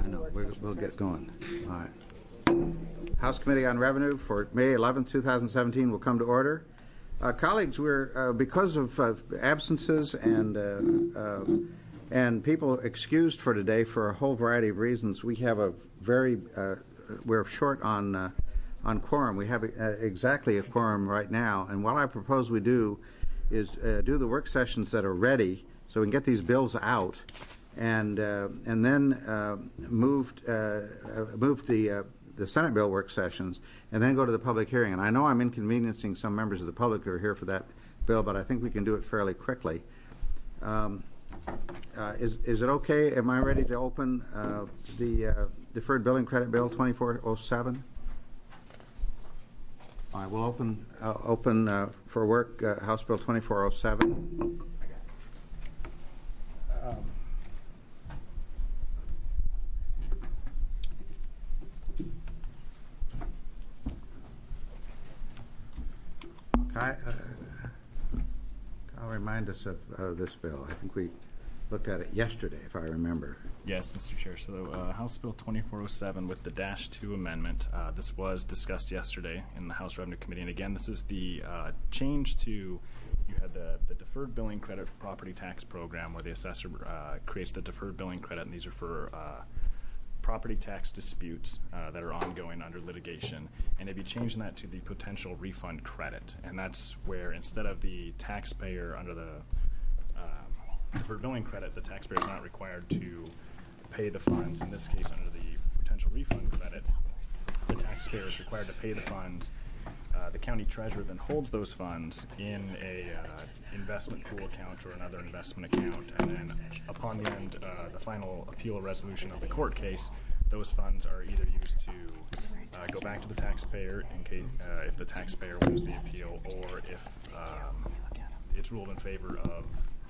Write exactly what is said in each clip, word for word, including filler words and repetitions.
I know. We're, we'll get going. All right. House Committee on Revenue for May eleventh, two thousand seventeen will come to order. Uh, colleagues, we're uh, because of uh, absences and uh, uh, and people excused for today for a whole variety of reasons. We have a very uh, we're short on uh, on quorum. We have uh, exactly a quorum right now, and what I propose we do is uh, do the work sessions that are ready, so we can get these bills out, and uh, and then uh, moved uh, move the. Uh, the Senate bill work sessions, and then go to the public hearing. And I know I'm inconveniencing some members of the public who are here for that bill, but I think we can do it fairly quickly. Um, uh, is, is it okay? Am I ready to open uh, the uh, deferred billing credit bill twenty-four oh seven? All right, we'll open, uh, open uh, for work uh, House Bill twenty-four oh seven. Um, I, uh, I'll remind us of uh, this bill. I think we looked at it yesterday, if I remember. Yes, Mister Chair. So uh, House Bill twenty-four oh seven with the dash two amendment. Uh, this was discussed yesterday in the House Revenue Committee. And again, this is the uh, change to, you had the, the deferred billing credit property tax program where the assessor uh, creates the deferred billing credit, and these are for uh, property tax disputes uh, that are ongoing under litigation, and if you change that to the potential refund credit, and that's where instead of the taxpayer under the uh, deferred billing credit, the taxpayer is not required to pay the funds. In this case, under the potential refund credit, the taxpayer is required to pay the funds. Uh, the county treasurer then holds those funds in a uh, investment pool account or another investment account, and then upon the end, uh, the final appeal or resolution of the court case, those funds are either used to uh, go back to the taxpayer in case uh, if the taxpayer wins the appeal, or if um, it's ruled in favor of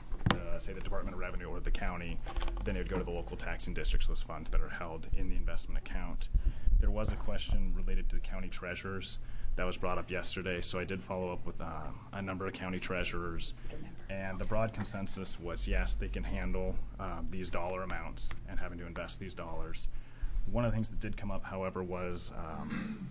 uh, say the Department of Revenue or the county, then it would go to the local taxing districts, those funds that are held in the investment account. There was a question related to the county treasurers that was brought up yesterday, so I did follow up with uh, a number of county treasurers, and the broad consensus was yes, they can handle uh, these dollar amounts and having to invest these dollars. One of the things that did come up, however, was um,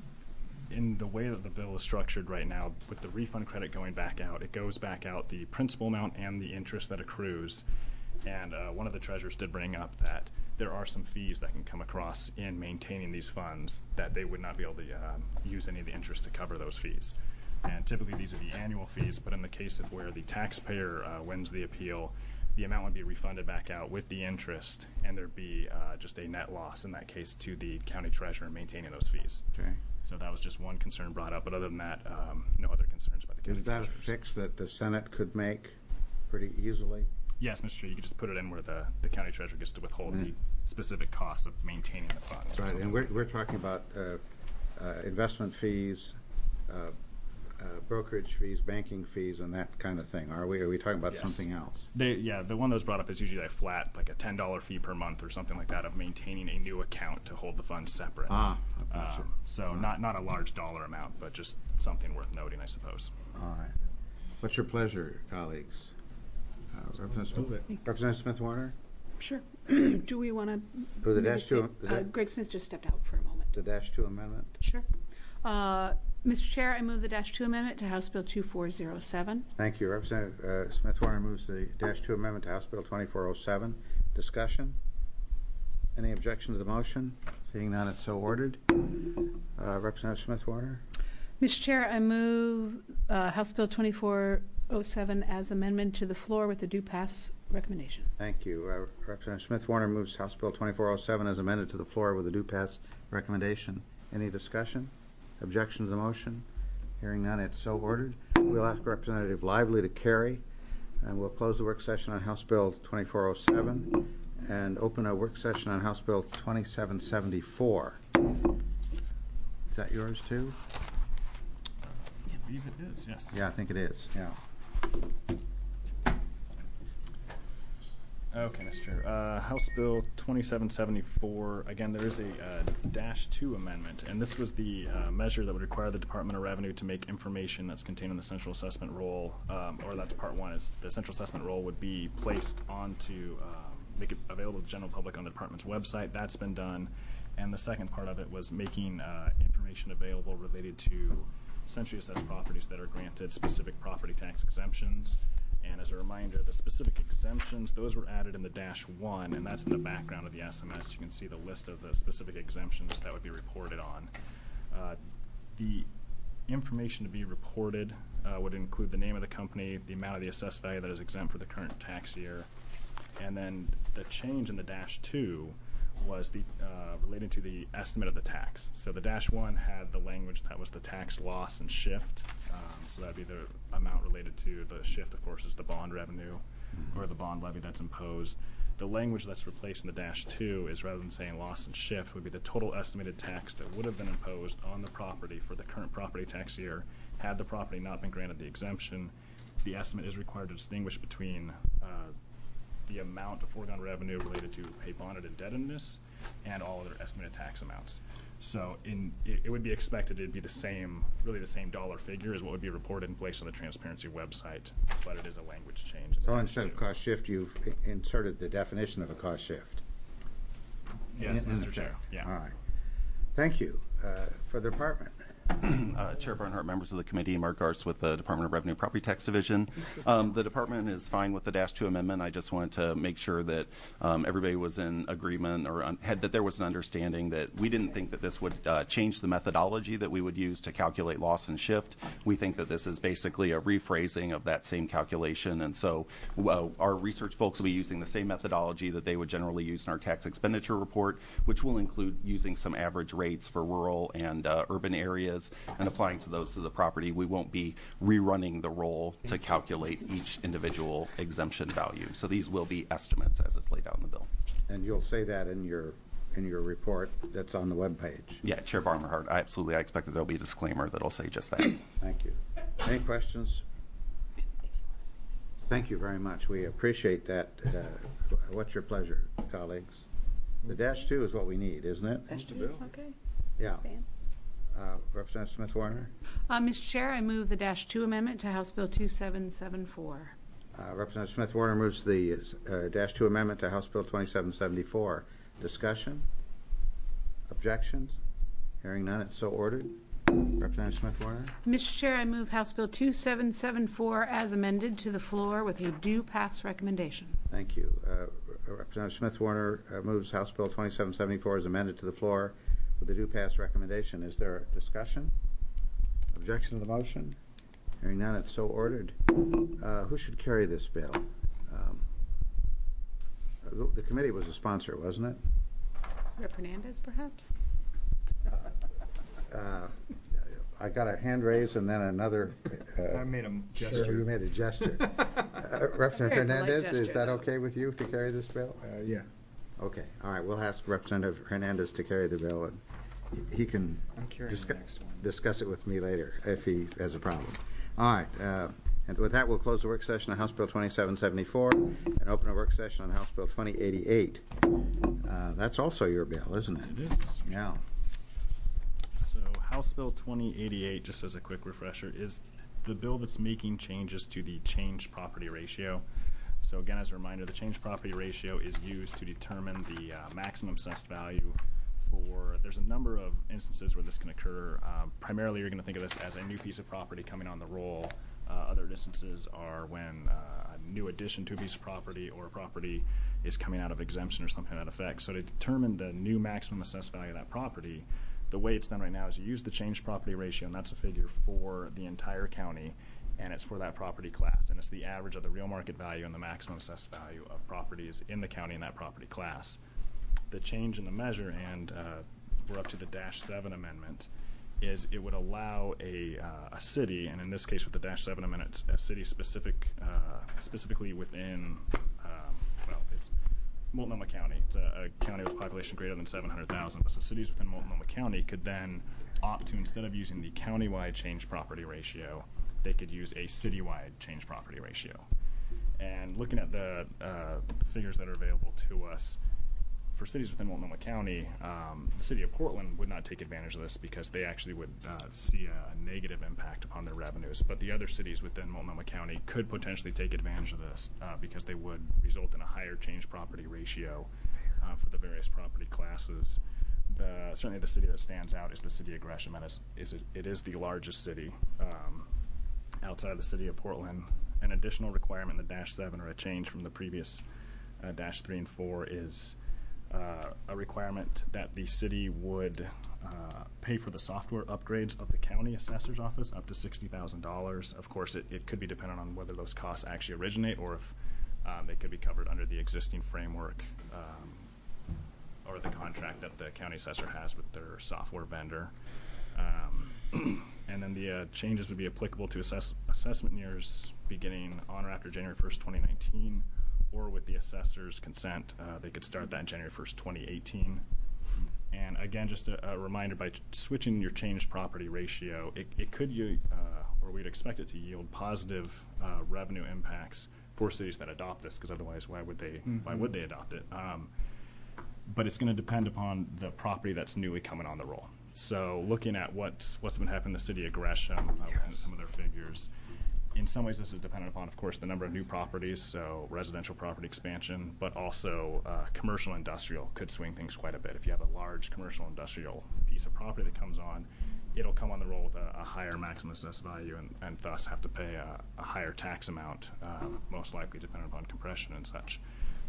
in the way that the bill is structured right now, with the refund credit going back out, it goes back out the principal amount and the interest that accrues. And uh, one of the treasurers did bring up that there are some fees that can come across in maintaining these funds that they would not be able to uh, use any of the interest to cover those fees. And typically these are the annual fees, but in the case of where the taxpayer uh, wins the appeal, the amount would be refunded back out with the interest, and there'd be uh, just a net loss in that case to the county treasurer maintaining those fees. Okay. So that was just one concern brought up, but other than that, um, no other concerns about the county Is that treasurers. a fix that the Senate could make pretty easily? Yes, Mister Chair, you could just put it in where the, the county treasurer gets to withhold mm. the specific costs of maintaining the funds. Right, and we're, we're talking about uh, uh, investment fees, uh, uh, brokerage fees, banking fees, and that kind of thing. Are we? Are we talking about yes. something else? They, yeah, the one that was brought up is usually a flat, like a ten dollar fee per month or something like that of maintaining a new account to hold the funds separate. Ah, gotcha. um, So ah. not, not a large dollar amount, but just something worth noting, I suppose. All right. What's your pleasure, colleagues? Uh, Representative Smith, Representative Smith Warner? Sure. Do we want to? For the dash two, the uh, Greg Smith just stepped out for a moment. The dash two amendment? Sure. Uh, Mister Chair, I move the dash two amendment to House Bill two four oh seven. Thank you. Representative uh, Smith Warner moves the dash two amendment to House Bill twenty-four oh seven. Discussion? Any objection to the motion? Seeing none, it's so ordered. Uh, Representative Smith Warner? Mister Chair, I move uh, House Bill twenty-four oh seven as amendment to the floor with the due pass recommendation. Thank you. Uh, Representative Smith Warner moves House Bill twenty-four oh seven as amended to the floor with a due pass recommendation. Any discussion? Objection to the motion? Hearing none, it's so ordered. We'll ask Representative Lively to carry, and we'll close the work session on House Bill twenty-four oh seven and open a work session on House Bill twenty-seven seventy-four. Is that yours too? I believe it is, yes. Yeah, I think it is. Yeah. Okay, Mister Chair. Uh, House Bill twenty-seven seventy-four, again, there is a uh, dash two amendment, and this was the uh, measure that would require the Department of Revenue to make information that's contained in the central assessment roll, um, or that's part one, is the central assessment roll would be placed onto um, make it available to the general public on the department's website. That's been done. And the second part of it was making uh, information available related to century assessed properties that are granted specific property tax exemptions. And as a reminder, the specific exemptions, those were added in the dash one, and that's in the background of the S M S. You can see the list of the specific exemptions that would be reported on. Uh, the information to be reported uh, would include the name of the company, the amount of the assessed value that is exempt for the current tax year, and then the change in the dash two was the uh, related to the estimate of the tax. So the dash one had the language that was the tax loss and shift. Um, so that'd be the amount related to the shift, of course, is the bond revenue mm-hmm. or the bond levy that's imposed. The language that's replaced in the dash two is, rather than saying loss and shift, would be the total estimated tax that would have been imposed on the property for the current property tax year had the property not been granted the exemption. The estimate is required to distinguish between uh, the amount of foregone revenue related to pay bonded indebtedness and all other estimated tax amounts. So in it, it would be expected it'd be the same, really the same dollar figure as what would be reported and placed on the transparency website, but it is a language change. So instead of cost shift, you've inserted the definition of a cost shift. Yes, in, Mister in Chair. Yeah. All right. Thank you. Uh, for the department. Uh, Chair Barnhart, members of the committee, Mark Garst with the Department of Revenue Property Tax Division. Um, the department is fine with the dash two amendment. I just wanted to make sure that um, everybody was in agreement or un- had that there was an understanding that we didn't think that this would uh, change the methodology that we would use to calculate loss and shift. We think that this is basically a rephrasing of that same calculation, and so uh, our research folks will be using the same methodology that they would generally use in our tax expenditure report, which will include using some average rates for rural and uh, urban areas and applying to those to the property. We won't be rerunning the roll to calculate each individual exemption value. So these will be estimates as it's laid out in the bill. And you'll say that in your in your report that's on the webpage. Yeah, Chair Barnhart, I absolutely. I expect that there'll be a disclaimer that'll say just that. Thank you. Any questions? Thank you very much. We appreciate that. Uh, what's your pleasure, colleagues? The dash two is what we need, isn't it? Dash two, okay. Yeah. Fan. Uh, Representative Smith-Warner. Uh, Mister Chair, I move the dash two amendment to House Bill two seven seven four. Uh, Representative Smith-Warner moves the uh, dash two amendment to House Bill twenty-seven seventy-four. Discussion? Objections? Hearing none, it's so ordered. Representative Smith-Warner. Mister Chair, I move House Bill two seven seven four as amended to the floor with a due pass recommendation. Thank you. Uh, Representative Smith-Warner uh, moves House Bill twenty-seven seventy-four as amended to the floor with a due pass recommendation. Is there a discussion? Objection to the motion? Hearing none, it's so ordered. Uh, who should carry this bill? Um, the, the committee was a sponsor, wasn't it? Rep Hernandez, perhaps? Uh, I got a hand raise and then another. Uh, I made a gesture. Sure, you made a gesture. uh, Representative Very polite Hernandez, gesture, is that though. okay with you to carry this bill? Uh, yeah. Okay. All right. We'll ask Representative Hernandez to carry the bill, and he can I'm carrying the discuss, next one. discuss it with me later if he has a problem. All right. Uh, and with that, we'll close the work session on House Bill twenty-seven seventy-four and open a work session on House Bill twenty eighty-eight. Uh, that's also your bill, isn't it? It is, Mister Chair. Yeah. So House Bill twenty eighty-eight, just as a quick refresher, is the bill that's making changes to the change property ratio. So again, as a reminder, the change property ratio is used to determine the uh, maximum assessed value for, there's a number of instances where this can occur. Um, primarily, you're going to think of this as a new piece of property coming on the roll. Uh, other instances are when uh, a new addition to a piece of property or a property is coming out of exemption or something to that effect. So to determine the new maximum assessed value of that property, the way it's done right now is you use the change property ratio, and that's a figure for the entire county, and it's for that property class, and it's the average of the real market value and the maximum assessed value of properties in the county in that property class. The change in the measure, and uh, we're up to the dash seven amendment, is it would allow a, uh, a city, and in this case with the dash seven amendment, a city specific, uh, specifically within, um, well, it's Multnomah County. It's a, a county with a population greater than seven hundred thousand, but so cities within Multnomah County could then opt to, instead of using the countywide change property ratio, they could use a citywide change property ratio. And looking at the uh, figures that are available to us, for cities within Multnomah County, um, the city of Portland would not take advantage of this because they actually would uh, see a negative impact upon their revenues. But the other cities within Multnomah County could potentially take advantage of this uh, because they would result in a higher change property ratio uh, for the various property classes. The, certainly the city that stands out is the city of Gresham, and is, is it, it is the largest city um, outside of the city of Portland. An additional requirement in the dash seven, or a change from the previous uh, dash three and four, is uh, a requirement that the city would uh, pay for the software upgrades of the county assessor's office up to sixty thousand dollars. Of course, it, it could be dependent on whether those costs actually originate or if um, they could be covered under the existing framework um, or the contract that the county assessor has with their software vendor. Um, and then the uh, changes would be applicable to assess assessment years beginning on or after January first, twenty nineteen, or with the assessor's consent, uh, they could start that January first, twenty eighteen. And again, just a, a reminder, by ch switching your changed property ratio, it, it could, uh, or we'd expect it to yield positive uh, revenue impacts for cities that adopt this, because otherwise, why would they? Mm-hmm. Why would they adopt it? Um, but it's going to depend upon the property that's newly coming on the roll. So, looking at what's what's been happening in the city of Gresham, uh, looking at some of their figures. In some ways, this is dependent upon, of course, the number of new properties, so residential property expansion, but also uh, commercial industrial could swing things quite a bit. If you have a large commercial industrial piece of property that comes on, it'll come on the roll with a, a higher maximum assessed value and, and thus have to pay a, a higher tax amount, uh, most likely dependent upon compression and such.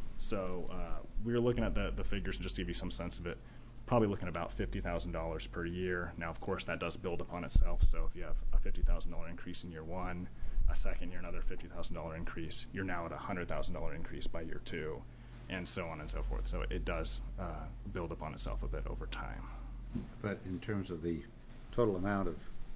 So uh, we were looking at the, the figures, and just to give you some sense of it, probably looking at about fifty thousand dollars per year. Now, of course, that does build upon itself, so if you have a fifty thousand dollar increase in year one, a second year, another fifty thousand dollar increase, you're now at a one hundred thousand dollar increase by year two, and so on and so forth. So it does uh, build upon itself a bit over time. But in terms of the total amount of,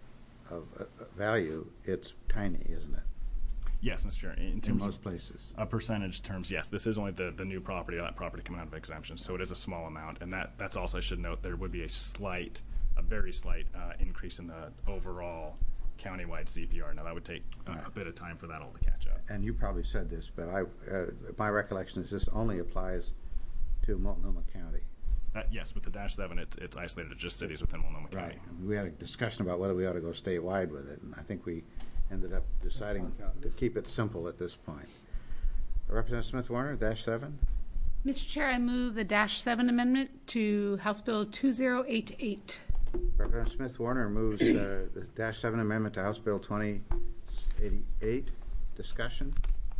of uh, value, it's tiny, isn't it? Yes, Mister Chair. In terms in most of places. Uh, percentage terms, yes. This is only the, the new property, that property coming out of exemption, so it is a small amount. And that, that's also, I should note, there would be a slight, a very slight uh, increase in the overall countywide C P R. Now, that would take uh, right. a bit of time for that all to catch up. And you probably said this, but I, uh, my recollection is this only applies to Multnomah County. Uh, yes, with the dash seven, it's, it's isolated to just cities within Multnomah County. Right. We had a discussion about whether we ought to go statewide with it, and I think we ended up deciding to keep it simple at this point. Representative Smith Warner, dash seven. Mister Chair, I move the dash seven amendment to House Bill two zero eight eight. Representative Smith Warner moves uh, the dash seven amendment to House Bill twenty eighty-eight. Discussion?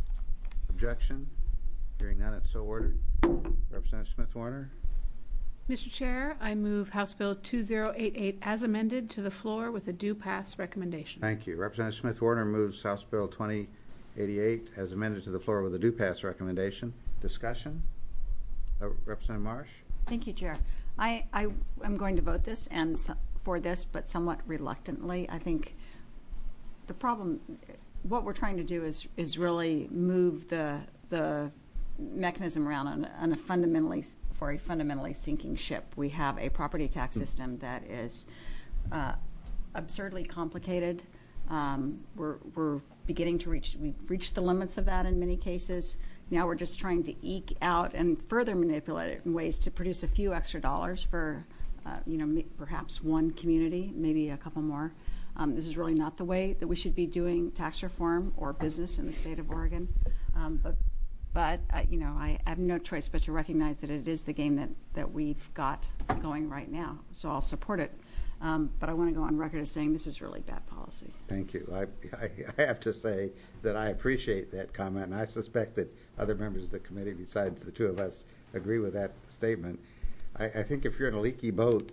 Objection? Hearing none, it's so ordered. Representative Smith Warner. Mister Chair, I move House Bill two zero eight eight as amended to the floor with a due pass recommendation. Thank you. Representative Smith Warner moves House Bill twenty eighty-eight as amended to the floor with a due pass recommendation. Discussion? Uh, Representative Marsh. Thank you, Chair. I, I am going to vote this and so, for this, but somewhat reluctantly. I think the problem, what we're trying to do is is really move the the mechanism around on, on a fundamentally for a fundamentally sinking ship. We have a property tax system that is uh, absurdly complicated. Um, we're we're beginning to reach we've reached the limits of that in many cases. Now we're just trying to eke out and further manipulate it in ways to produce a few extra dollars for, uh, you know, perhaps one community, maybe a couple more. Um, this is really not the way that we should be doing tax reform or business in the state of Oregon. Um, but, but uh, you know, I have no choice but to recognize that it is the game that, that we've got going right now. So I'll support it. Um, but I want to go on record as saying this is really bad policy. Thank you. I, I, I have to say that I appreciate that comment, and I suspect that other members of the committee besides the two of us agree with that statement. I, I think if you're in a leaky boat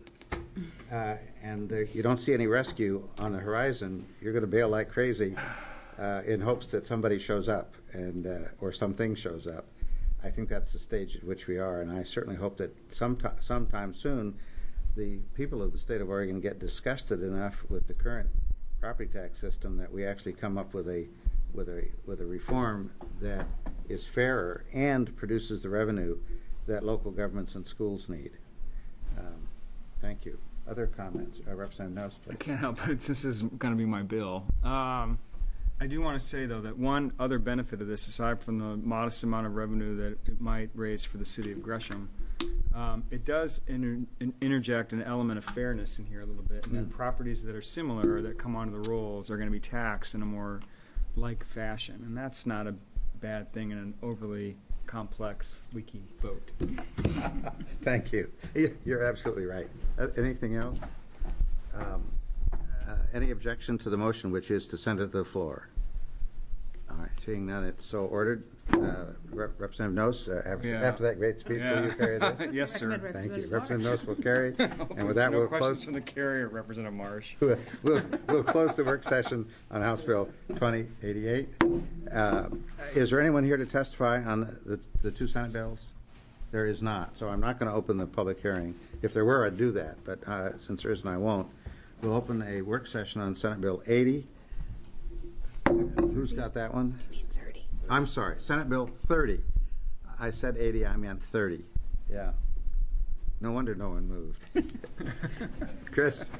uh, and there, you don't see any rescue on the horizon, you're going to bail like crazy uh, in hopes that somebody shows up and uh, or something shows up. I think that's the stage at which we are, and I certainly hope that sometime, sometime soon the people of the state of Oregon get disgusted enough with the current property tax system that we actually come up with a with a with a reform that is fairer and produces the revenue that local governments and schools need. Um, thank you. Other comments? Uh, Representative Knauss, please. I can't help it. This is going to be my bill. Um, I do want to say, though, that one other benefit of this, aside from the modest amount of revenue that it might raise for the city of Gresham, Um, it does inter- in- interject an element of fairness in here a little bit, and that properties that are similar or that come onto the rolls are going to be taxed in a more like fashion, and that's not a bad thing in an overly complex, leaky boat. Thank you. You- You're absolutely right. Uh, Anything else? Um, uh, Any objection to the motion, which is to send it to the floor? All right, seeing none, it's so ordered. Uh, Rep- Representative Noce, uh, after Yeah. after that great speech, will you carry this? Yes, sir. Recommend Thank you. Representative Representative Noce will carry, and with that, no we'll questions close. from the carrier, Representative Marsh. We'll, we'll, we'll close the work session on House Bill twenty eighty-eight. Uh, is there anyone here to testify on the, the two Senate bills? There is not, so I'm not going to open the public hearing. If there were, I'd do that, but uh, since there isn't, I won't. We'll open a work session on Senate Bill eighty. Who's got that one? thirty. I'm sorry, Senate Bill thirty. I said eighty, I meant thirty. Yeah. No wonder no one moved. Chris?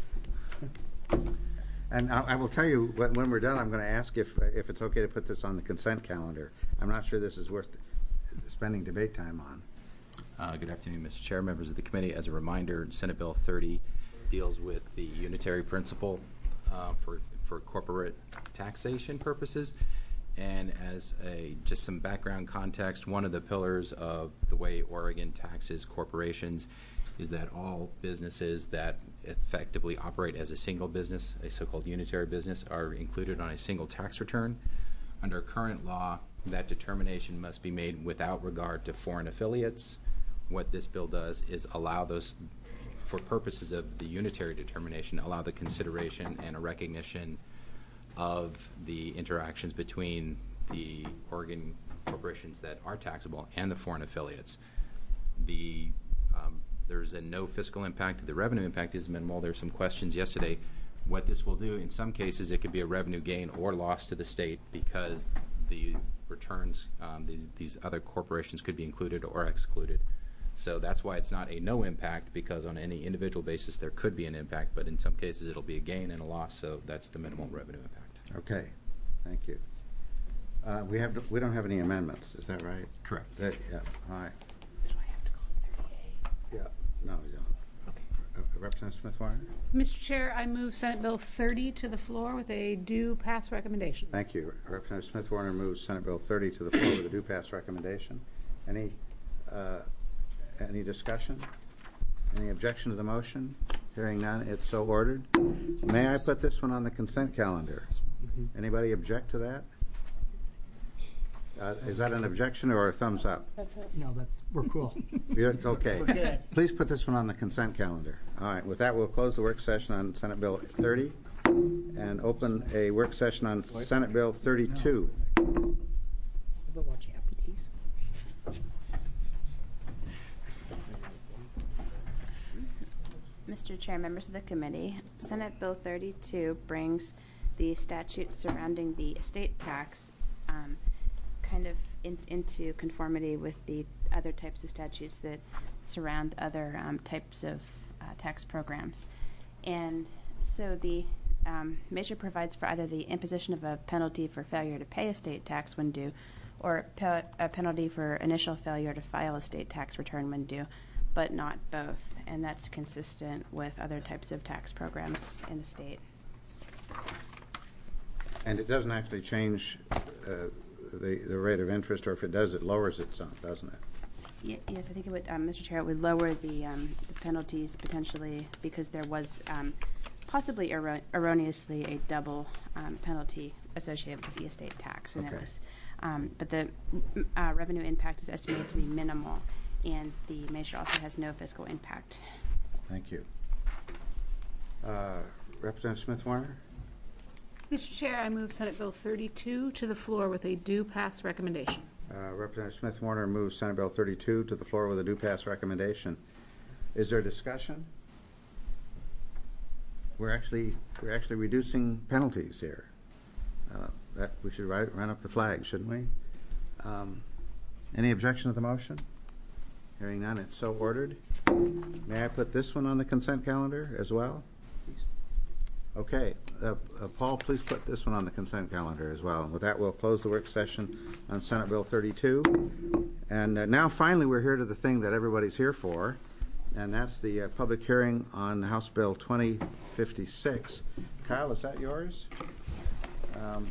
And I, I will tell you, when, when we're done, I'm going to ask if, if it's okay to put this on the consent calendar. I'm not sure this is worth spending debate time on. Uh, Good afternoon, Mister Chair, members of the committee. As a reminder, Senate Bill thirty deals with the unitary principle uh, for, for corporate taxation purposes. And as a just some background context, one of the pillars of the way Oregon taxes corporations is that all businesses that effectively operate as a single business, a so-called unitary business, are included on a single tax return. Under current law, that determination must be made without regard to foreign affiliates. What this bill does is allow those, for purposes of the unitary determination, allow the consideration and a recognition of the interactions between the Oregon corporations that are taxable and the foreign affiliates. The um, there's a no fiscal impact. The revenue impact is minimal. There's some questions yesterday. What this will do, in some cases, it could be a revenue gain or loss to the state because the returns, um, these, these other corporations could be included or excluded. So that's why it's not a no impact, because on any individual basis there could be an impact, but in some cases it'll be a gain and a loss, so that's the minimal revenue impact. Okay, thank you. Uh, we have, we don't have any amendments, is that right? Correct. That, yeah, all right. Do I have to call thirty-eight? Yeah, no, we don't. Uh, Representative Smith-Warner? Mister Chair, I move Senate Bill thirty to the floor with a due pass recommendation. Thank you. Representative Smith-Warner moves Senate Bill thirty to the floor with a due pass recommendation. Any, uh, any discussion? Any objection to the motion? Hearing none, it's so ordered. May I put this one on the consent calendar? Anybody object to that? Uh, is that an objection or a thumbs up? That's it. No, that's, we're cool. Yeah, it's okay. We're good. Please put this one on the consent calendar. All right, with that, we'll close the work session on Senate Bill thirty and open a work session on Senate Bill thirty-two. We'll watch Happy Days. Mister Chair, members of the committee, Senate Bill thirty-two brings the statute surrounding the estate tax um, kind of in, into conformity with the other types of statutes that surround other um, types of uh, tax programs. And so the um, measure provides for either the imposition of a penalty for failure to pay estate tax when due, or pe- a penalty for initial failure to file a state tax return when due, but not both. And that's consistent with other types of tax programs in the state. And it doesn't actually change uh, the, the rate of interest, or if it does, it lowers it some, doesn't it? Ye- Yes, I think it would, um, Mister Chair, it would lower the, um, the penalties potentially because there was um, possibly erro- erroneously a double um, penalty associated with the estate tax, and Okay. it was, um, but the mm, uh, revenue impact is estimated to be minimal, and the measure also has no fiscal impact. Thank you. Uh, Representative Smith-Warner? Mister Chair, I move Senate Bill thirty-two to the floor with a due pass recommendation. Uh, Representative Smith-Warner moves Senate Bill thirty-two to the floor with a due pass recommendation. Is there discussion? We're actually, we're actually reducing penalties here. Uh, that, we should write, run up the flag, shouldn't we? Um, Any objection to the motion? Hearing none, it's so ordered. May I put this one on the consent calendar as well? Okay, uh, uh, Paul, please put this one on the consent calendar as well. And with that, we'll close the work session on Senate Bill thirty-two And uh, now finally we're here to the thing that everybody's here for, and that's the uh, public hearing on House Bill twenty fifty-six. Kyle, is that yours? Um,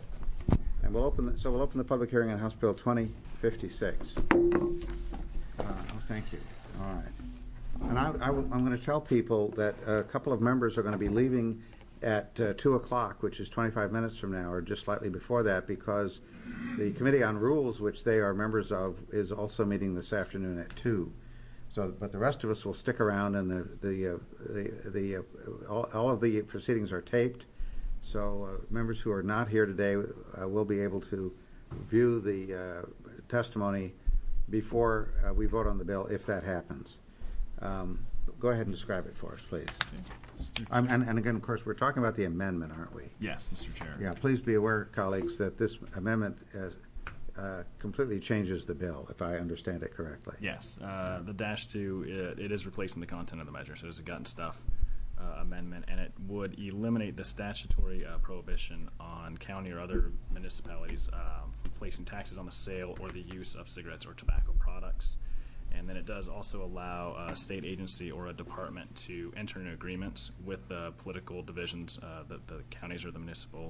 and we'll open the, so we'll open the public hearing on House Bill twenty fifty-six. Uh, oh, thank you. All right. And I, I, I'm going to tell people that a couple of members are going to be leaving at uh, two o'clock, which is twenty-five minutes from now, or just slightly before that, because the Committee on Rules, which they are members of, is also meeting this afternoon at two. So, but the rest of us will stick around, and the the uh, the, the uh, all, all of the proceedings are taped. So uh, members who are not here today uh, will be able to view the uh, testimony before uh, we vote on the bill, if that happens. Um, go ahead and describe it for us, please. Um, and, and again, of course, we're talking about the amendment, aren't we? Yes, Mister Chair. Yeah, please be aware, colleagues, that this amendment uh, uh, completely changes the bill, if I understand it correctly. Yes, uh, the dash two, it, it is replacing the content of the measure, so it's a gut and stuff uh, amendment, and it would eliminate the statutory uh, prohibition on county or other municipalities uh, from placing taxes on the sale or the use of cigarettes or tobacco products. And then it does also allow a state agency or a department to enter into agreements with the political divisions, uh, the, the counties or the municipal,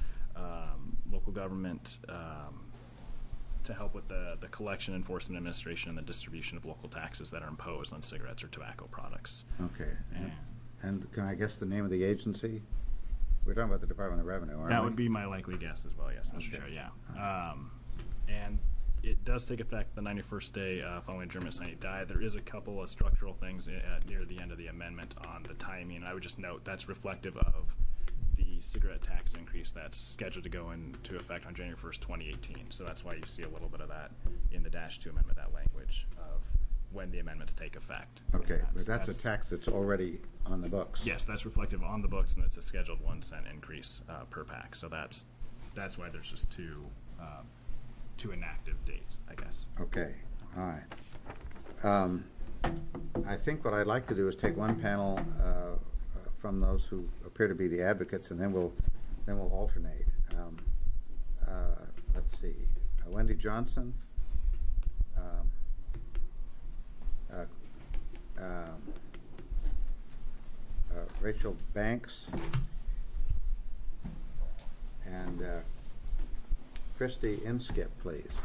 um, local government, um, to help with the, the collection, enforcement, administration, and the distribution of local taxes that are imposed on cigarettes or tobacco products. Okay. And, And and can I guess the name of the agency? We're talking about the Department of Revenue, aren't we? that would be my likely guess as well, yes, Mister Okay. Chair, yeah. Um, and it does take effect the ninety-first day uh, following adjournment, signing die. There is a couple of structural things uh, near the end of the amendment on the timing. I would just note that's reflective of the cigarette tax increase that's scheduled to go into effect on January first, twenty eighteen. So that's why you see a little bit of that in the dash two amendment, that language of when the amendments take effect. Okay, And but that's, a tax that's already on the books. Yes, that's reflective on the books, and it's a scheduled one cent increase uh, per pack. So that's that's why there's just two uh, two inactive dates, I guess. Okay, all right. Um, I think what I'd like to do is take one panel uh, from those who appear to be the advocates, and then we'll then we'll alternate. Um, uh, let's see, uh, Wendy Johnson, um, uh, um, uh, Rachel Banks, and uh, Christy Inskip, please.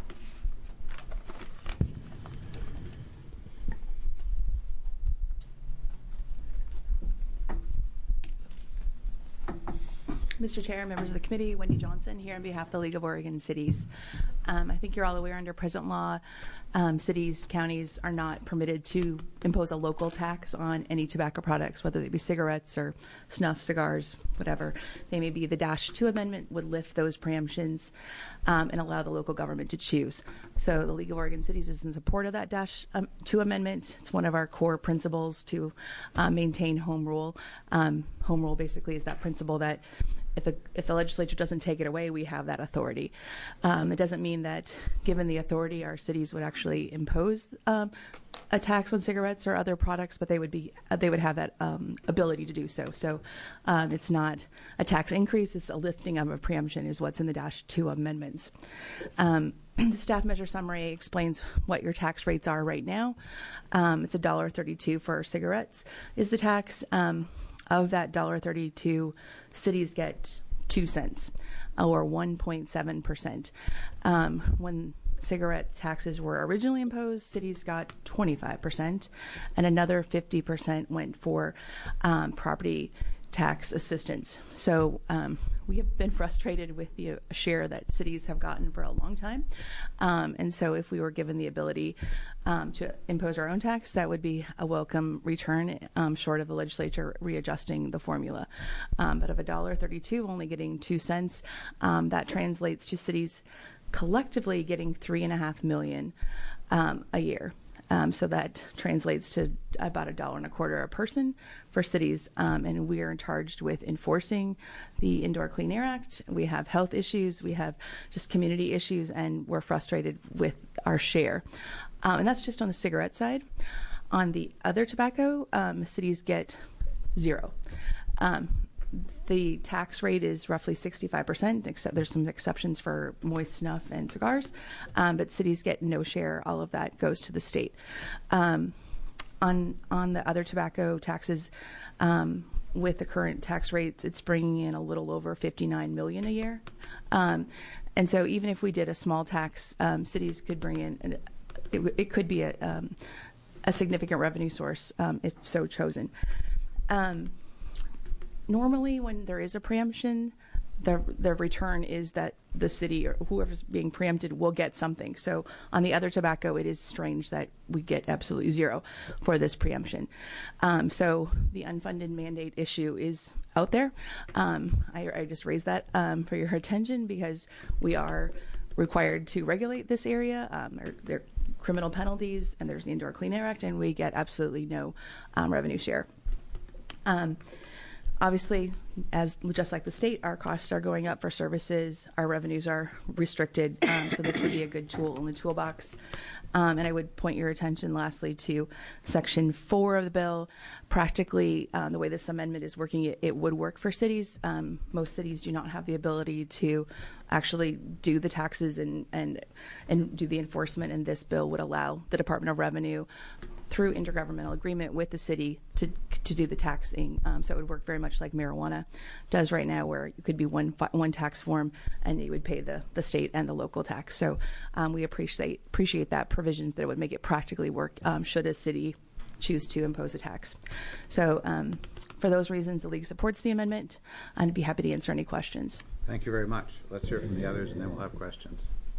Mister Chair, members of the committee, Wendy Johnson here on behalf of the League of Oregon Cities. Um, I think you're all aware under present law, um, cities, counties are not permitted to impose a local tax on any tobacco products, whether they be cigarettes or snuff, cigars, whatever. They may be. The Dash two Amendment would lift those preemptions um, and allow the local government to choose. So the League of Oregon Cities is in support of that Dash um, two Amendment. It's one of our core principles to uh, maintain home rule. Um, home rule basically is that principle that If, a, if the legislature doesn't take it away, we have that authority. Um, it doesn't mean that, given the authority, our cities would actually impose um, a tax on cigarettes or other products, but they would be uh, they would have that um, ability to do so. So um, it's not a tax increase; it's a lifting of a preemption, is what's in the Dash two amendments. Um, the staff measure summary explains what your tax rates are right now. Um, it's one dollar thirty-two for cigarettes is the tax. Um, Of that one dollar thirty-two, cities get two cents, or one point seven percent. Um, when cigarette taxes were originally imposed, cities got twenty-five percent, and another fifty percent went for um, property tax assistance. So um, we have been frustrated with the share that cities have gotten for a long time. Um, and so if we were given the ability um, to impose our own tax, that would be a welcome return, um, short of the legislature readjusting the formula. Um, but of one dollar thirty-two, only getting two cents, um, that translates to cities collectively getting three and a half million um, a year. Um, so that translates to about a dollar and a quarter a person for cities, um, and we are charged with enforcing the Indoor Clean Air Act. We have health issues, we have just community issues, and we're frustrated with our share. Um, and that's just on the cigarette side. On the other tobacco, um, cities get zero. Um, The tax rate is roughly sixty-five percent, except there's some exceptions for moist snuff and cigars, um, but cities get no share. All of that goes to the state. Um, on on the other tobacco taxes, um, with the current tax rates, it's bringing in a little over fifty-nine million dollars a year. Um, and so even if we did a small tax, um, cities could bring in, an, it, it could be a, um, a significant revenue source um, if so chosen. Um, Normally, when there is a preemption, the the return is that the city or whoever's being preempted will get something. So on the other tobacco, it is strange that we get absolutely zero for this preemption. Um, so the unfunded mandate issue is out there. Um, I, I just raised that um, for your attention because we are required to regulate this area. Um, there, there are criminal penalties, and there's the Indoor Clean Air Act, and we get absolutely no um, revenue share. Um, Obviously, as just like the state, our costs are going up for services. Our revenues are restricted, um, so this would be a good tool in the toolbox. Um, and I would point your attention, lastly, to Section four of the bill. Practically, um, the way this amendment is working, it, it would work for cities. Um, most cities do not have the ability to actually do the taxes and, and, and do the enforcement, and this bill would allow the Department of Revenue, through intergovernmental agreement with the city, to to do the taxing. Um, so it would work very much like marijuana does right now, where it could be one one tax form, and you would pay the, the state and the local tax. So um, we appreciate appreciate that provisions that it would make it practically work um, should a city choose to impose a tax. So um, for those reasons, the League supports the amendment, and I'd be happy to answer any questions. Thank you very much. Let's hear from the others, and then we'll have questions.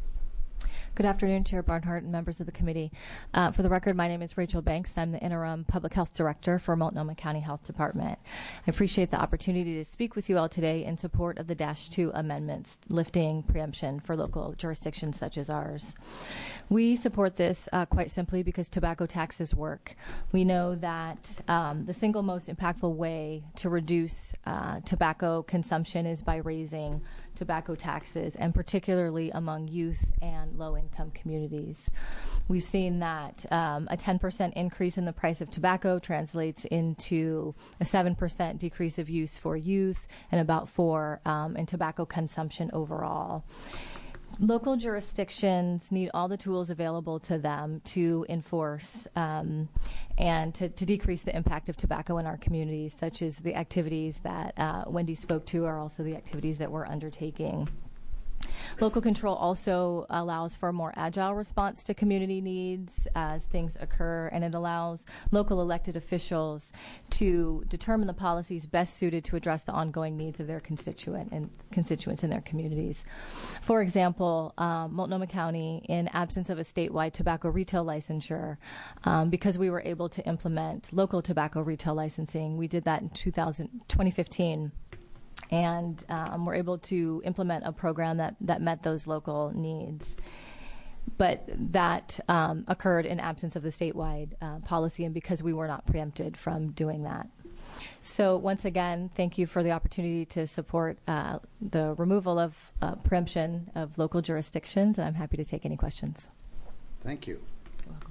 Good afternoon, Chair Barnhart and members of the committee. Uh, for the record, my name is Rachel Banks. I'm the Interim Public Health Director for Multnomah County Health Department. I appreciate the opportunity to speak with you all today in support of the Dash two amendments, lifting preemption for local jurisdictions such as ours. We support this uh, quite simply because tobacco taxes work. We know that um, the single most impactful way to reduce uh, tobacco consumption is by raising tobacco taxes, and particularly among youth and low-income communities. We've seen that um, a ten percent increase in the price of tobacco translates into a seven percent decrease of use for youth and about four um, in tobacco consumption overall. Local jurisdictions need all the tools available to them to enforce um, and to, to decrease the impact of tobacco in our communities, such as the activities that uh, Wendy spoke to are also the activities that we're undertaking. Local control also allows for a more agile response to community needs as things occur, and it allows local elected officials to determine the policies best suited to address the ongoing needs of their constituent and constituents in their communities. For example, um, Multnomah County, in absence of a statewide tobacco retail licensure, um, because we were able to implement local tobacco retail licensing, we did that in two thousand, twenty fifteen. And um, we're able to implement a program that, that met those local needs. But that um, occurred in absence of the statewide uh, policy, and because we were not preempted from doing that. So once again, thank you for the opportunity to support uh, the removal of uh, preemption of local jurisdictions, and I'm happy to take any questions. Thank you. You're welcome.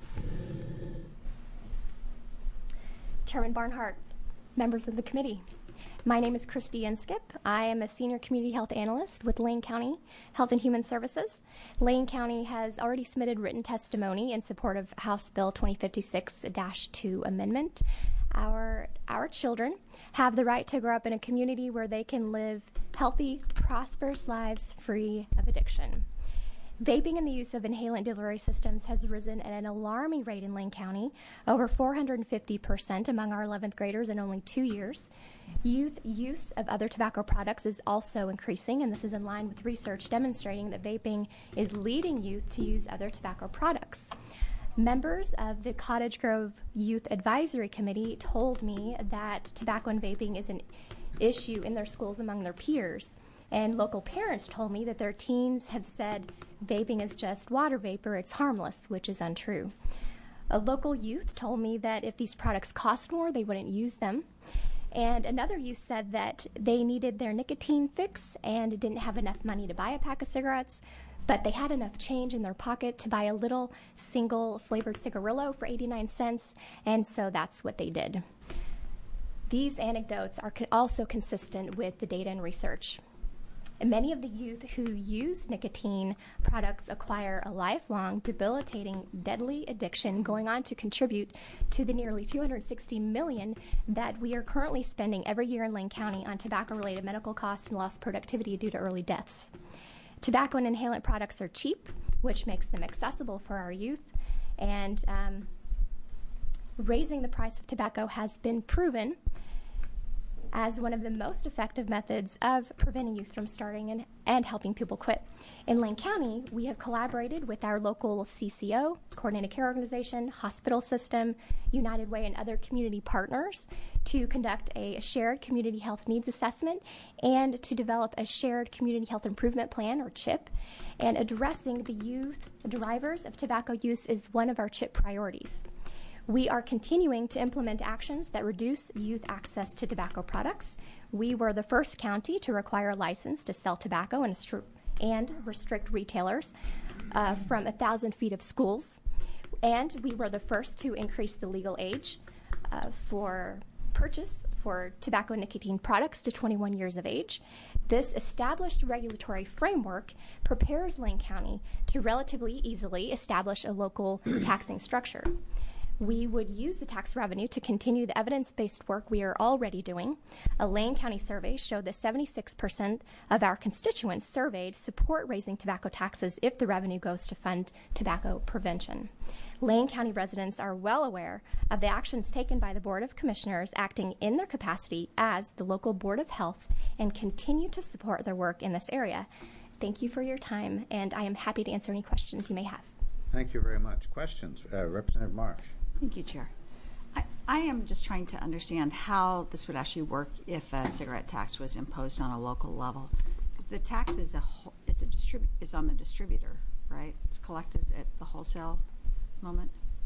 Chairman Barnhart, members of the committee. My name is Christy Inskip. I am a senior community health analyst with Lane County Health and Human Services. Lane County has already submitted written testimony in support of House Bill twenty fifty-six dash two amendment. Our, our children have the right to grow up in a community where they can live healthy, prosperous lives free of addiction. Vaping and the use of inhalant delivery systems has risen at an alarming rate in Lane County, over four hundred fifty percent among our eleventh graders in only two years. Youth use of other tobacco products is also increasing, and this is in line with research demonstrating that vaping is leading youth to use other tobacco products. Members of the Cottage Grove Youth Advisory Committee told me that tobacco and vaping is an issue in their schools among their peers. And local parents told me that their teens have said vaping is just water vapor, it's harmless, which is untrue. A local youth told me that if these products cost more, they wouldn't use them. And another youth said that they needed their nicotine fix and didn't have enough money to buy a pack of cigarettes, but they had enough change in their pocket to buy a little single flavored cigarillo for eighty-nine cents, and so that's what they did. These anecdotes are co- also consistent with the data and research. And many of the youth who use nicotine products acquire a lifelong, debilitating, deadly addiction, going on to contribute to the nearly two hundred sixty million dollars that we are currently spending every year in Lane County on tobacco-related medical costs and lost productivity due to early deaths. Tobacco and inhalant products are cheap, which makes them accessible for our youth, and um, raising the price of tobacco has been proven as one of the most effective methods of preventing youth from starting and, and helping people quit. In Lane County, we have collaborated with our local C C O, Coordinated Care Organization, hospital system, United Way, and other community partners to conduct a shared community health needs assessment and to develop a shared community health improvement plan, or CHIP. And addressing the youth drivers of tobacco use is one of our CHIP priorities. We are continuing to implement actions that reduce youth access to tobacco products. We were the first county to require a license to sell tobacco and, stri- and restrict retailers uh, from one thousand feet of schools. And we were the first to increase the legal age uh, for purchase for tobacco and nicotine products to twenty-one years of age. This established regulatory framework prepares Lane County to relatively easily establish a local taxing structure. We would use the tax revenue to continue the evidence-based work we are already doing. A Lane County survey showed that seventy-six percent of our constituents surveyed support raising tobacco taxes if the revenue goes to fund tobacco prevention. Lane County residents are well aware of the actions taken by the Board of Commissioners acting in their capacity as the local Board of Health and continue to support their work in this area. Thank you for your time, and I am happy to answer any questions you may have. Thank you very much. Questions? Uh, Representative Marsh. Thank you, Chair. I, I am just trying to understand how this would actually work if a cigarette tax was imposed on a local level. Because the tax is a whole, it's a distribu- is on the distributor, right? It's collected at the wholesale moment.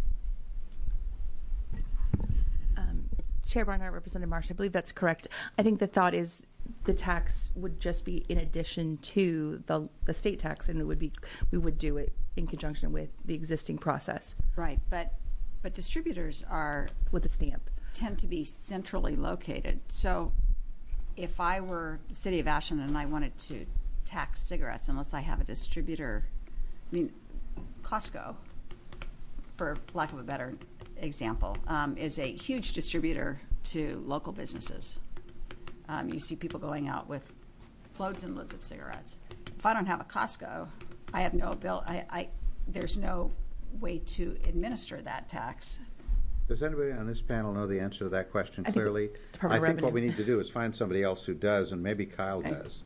Um, Chair Barnhart, Representative Marsh, I believe that's correct. I think the thought is the tax would just be in addition to the the state tax, and it would be we would do it in conjunction with the existing process. Right, but but distributors are with a stamp tend to be centrally located. So if I were the city of Ashland and I wanted to tax cigarettes, unless I have a distributor, I mean, Costco, for lack of a better example, um, is a huge distributor to local businesses. Um, you see people going out with loads and loads of cigarettes. If I don't have a Costco, I have no bill. I, I there's no way to administer that tax. Does anybody on this panel know the answer to that question I clearly? Think I think what we need to do is find somebody else who does, and maybe Kyle Okay. does.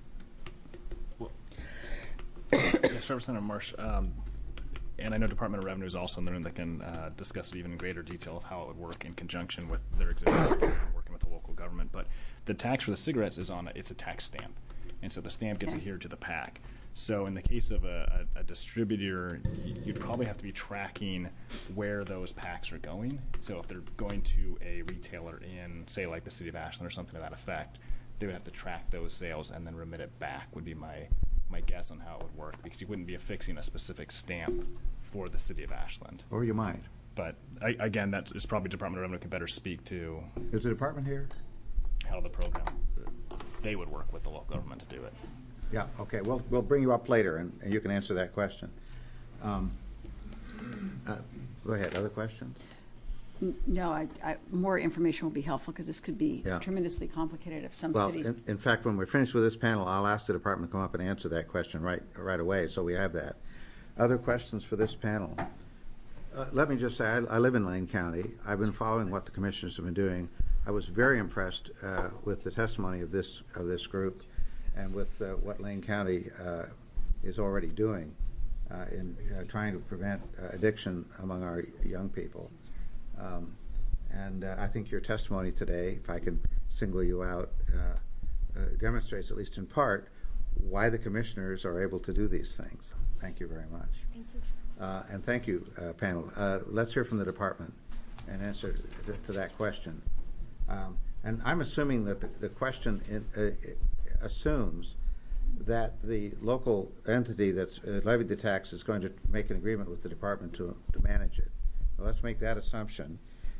Yes, Representative Marsh, um, and I know Department of Revenue is also in the room that can uh, discuss it even in greater detail of how it would work in conjunction with their existing and working with the local government. But the tax for the cigarettes is on a, it's a tax stamp, and so the stamp gets Okay. adhered to the pack. So in the case of a, a, a distributor, you'd probably have to be tracking where those packs are going. So if they're going to a retailer in, say, like the city of Ashland or something to that effect, they would have to track those sales and then remit it back, would be my, my guess on how it would work, because you wouldn't be affixing a specific stamp for the city of Ashland. Or you might. But I, again, that is probably Department of Revenue can better speak to Is the department here? how the program, they would work with the local government to do it. Yeah, okay. We'll, we'll bring you up later, and, and you can answer that question. Um, uh, go ahead. Other questions? N- No, I, I, more information will be helpful because this could be Yeah. tremendously complicated if some Well, cities. in, in fact, when we're finished with this panel, I'll ask the department to come up and answer that question right right away, so we have that. Other questions for this panel? Uh, let me just say, I, I live in Lane County. I've been following what the commissioners have been doing. I was very impressed uh, with the testimony of this of this group, and with uh, what Lane County uh, is already doing uh, in uh, trying to prevent uh, addiction among our young people. Um, and uh, I think your testimony today, if I can single you out, uh, uh, demonstrates, at least in part, why the commissioners are able to do these things. Thank you very much. Thank you. Uh, and thank you, uh, panel. Uh, let's hear from the department and answer to, to that question. Um, and I'm assuming that the, the question in, uh, assumes that the local entity that's uh, levied the tax is going to make an agreement with the department to, to manage it. Well, let's make that assumption.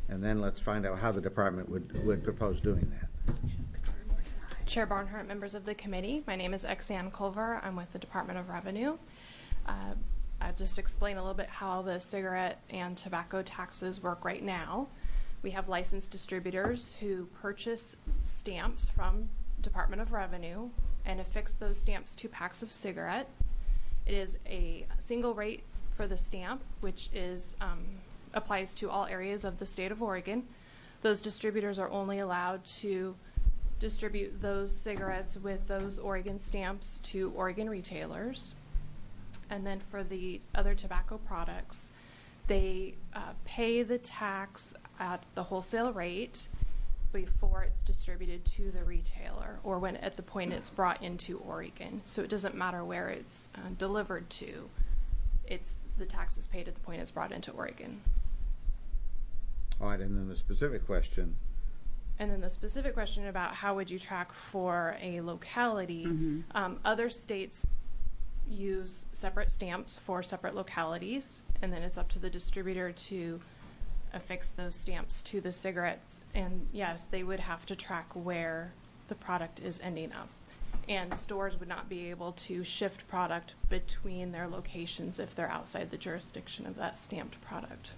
and then let's find out how the department would, would propose doing that. Chair Barnhart, members of the committee, my name is Exanne Culver. I'm with the Department of Revenue. Uh, I'll just explain a little bit how the cigarette and tobacco taxes work right now. We have licensed distributors who purchase stamps from Department of Revenue and affix those stamps to packs of cigarettes. It is a single rate for the stamp, which is um, applies to all areas of the state of Oregon. Those distributors are only allowed to distribute those cigarettes with those Oregon stamps to Oregon retailers. And then for the other tobacco products, they uh, pay the tax at the wholesale rate before it's distributed to the retailer or when at the point it's brought into Oregon. So it doesn't matter where it's uh, delivered to. It's the tax is paid at the point it's brought into Oregon. All right, and then the specific question. And then the specific question about how would you track for a locality, Mm-hmm. um, other states use separate stamps for separate localities, and then it's up to the distributor to affix those stamps to the cigarettes. And yes, they would have to track where the product is ending up. And stores would not be able to shift product between their locations if they're outside the jurisdiction of that stamped product.